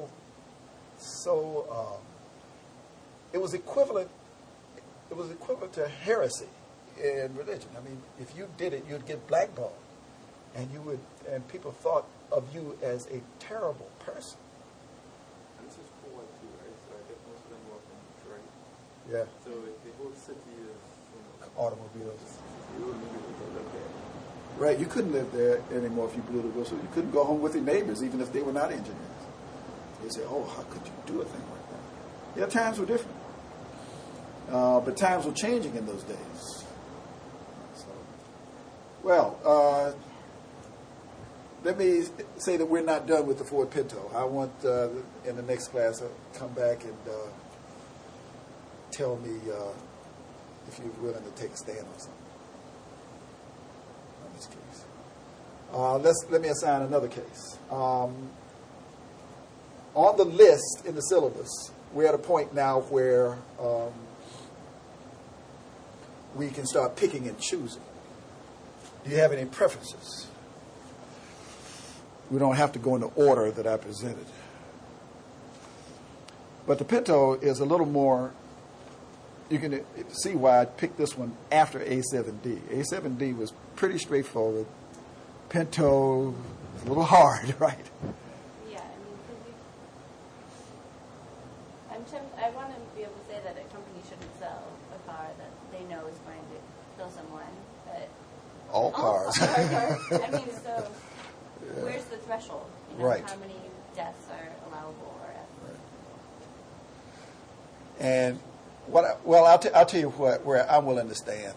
it was equivalent to heresy in religion. I mean, if you did it, you'd get blackballed, and people thought of you as a terrible person. And this is Ford too, right? So I guess most of them work in Detroit. Yeah. So the whole city is Automobiles. you wouldn't be able to live there. Right. You couldn't live there anymore if you blew the whistle. You couldn't go home with your neighbors, even if they were not engineers. They say, "Oh, how could you do a thing like that?" Yeah, times were different, but times were changing in those days. Well, let me say that we're not done with the Ford Pinto. I want, in the next class, come back and tell me if you're willing to take a stand on something on this case. Let me assign another case. On the list in the syllabus, we're at a point now where we can start picking and choosing. Do you have any preferences? We don't have to go in the order that I presented. But the Pinto is a little more, you can see why I picked this one after A7D. A7D was pretty straightforward. Pinto is a little hard, right? Yeah, I mean, I want to be able to say that a company shouldn't sell a car that they know is going to kill someone, but all cars. I mean, so where's the threshold? Right. How many deaths are allowable or Right. And I'll tell you where I'm willing to stand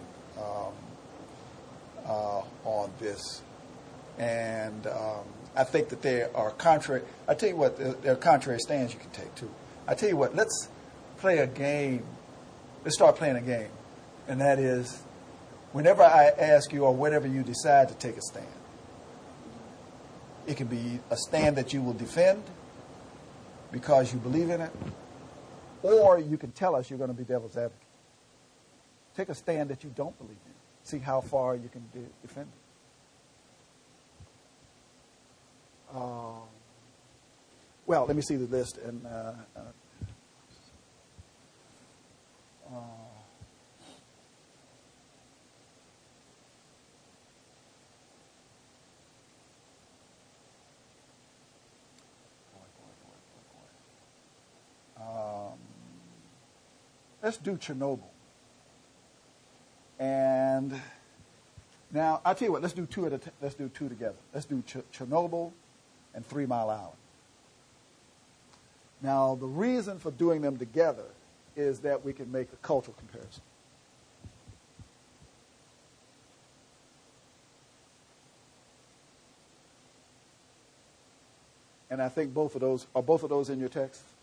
on this, and I think that there are contrary. I tell you what, there are contrary stands you can take too. I tell you what, let's play a game. Let's start playing a game, and that is, whenever I ask you or whenever you decide to take a stand, it can be a stand that you will defend because you believe in it, or you can tell us you're going to be devil's advocate. Take a stand that you don't believe in. See how far you can defend it. Well, let me see the list. And let's do Chernobyl. And Now, I'll tell you what, let's do two together. Let's do Chernobyl and 3 Mile Island. Now, the reason for doing them together is that we can make a cultural comparison. And I think both of those in your text?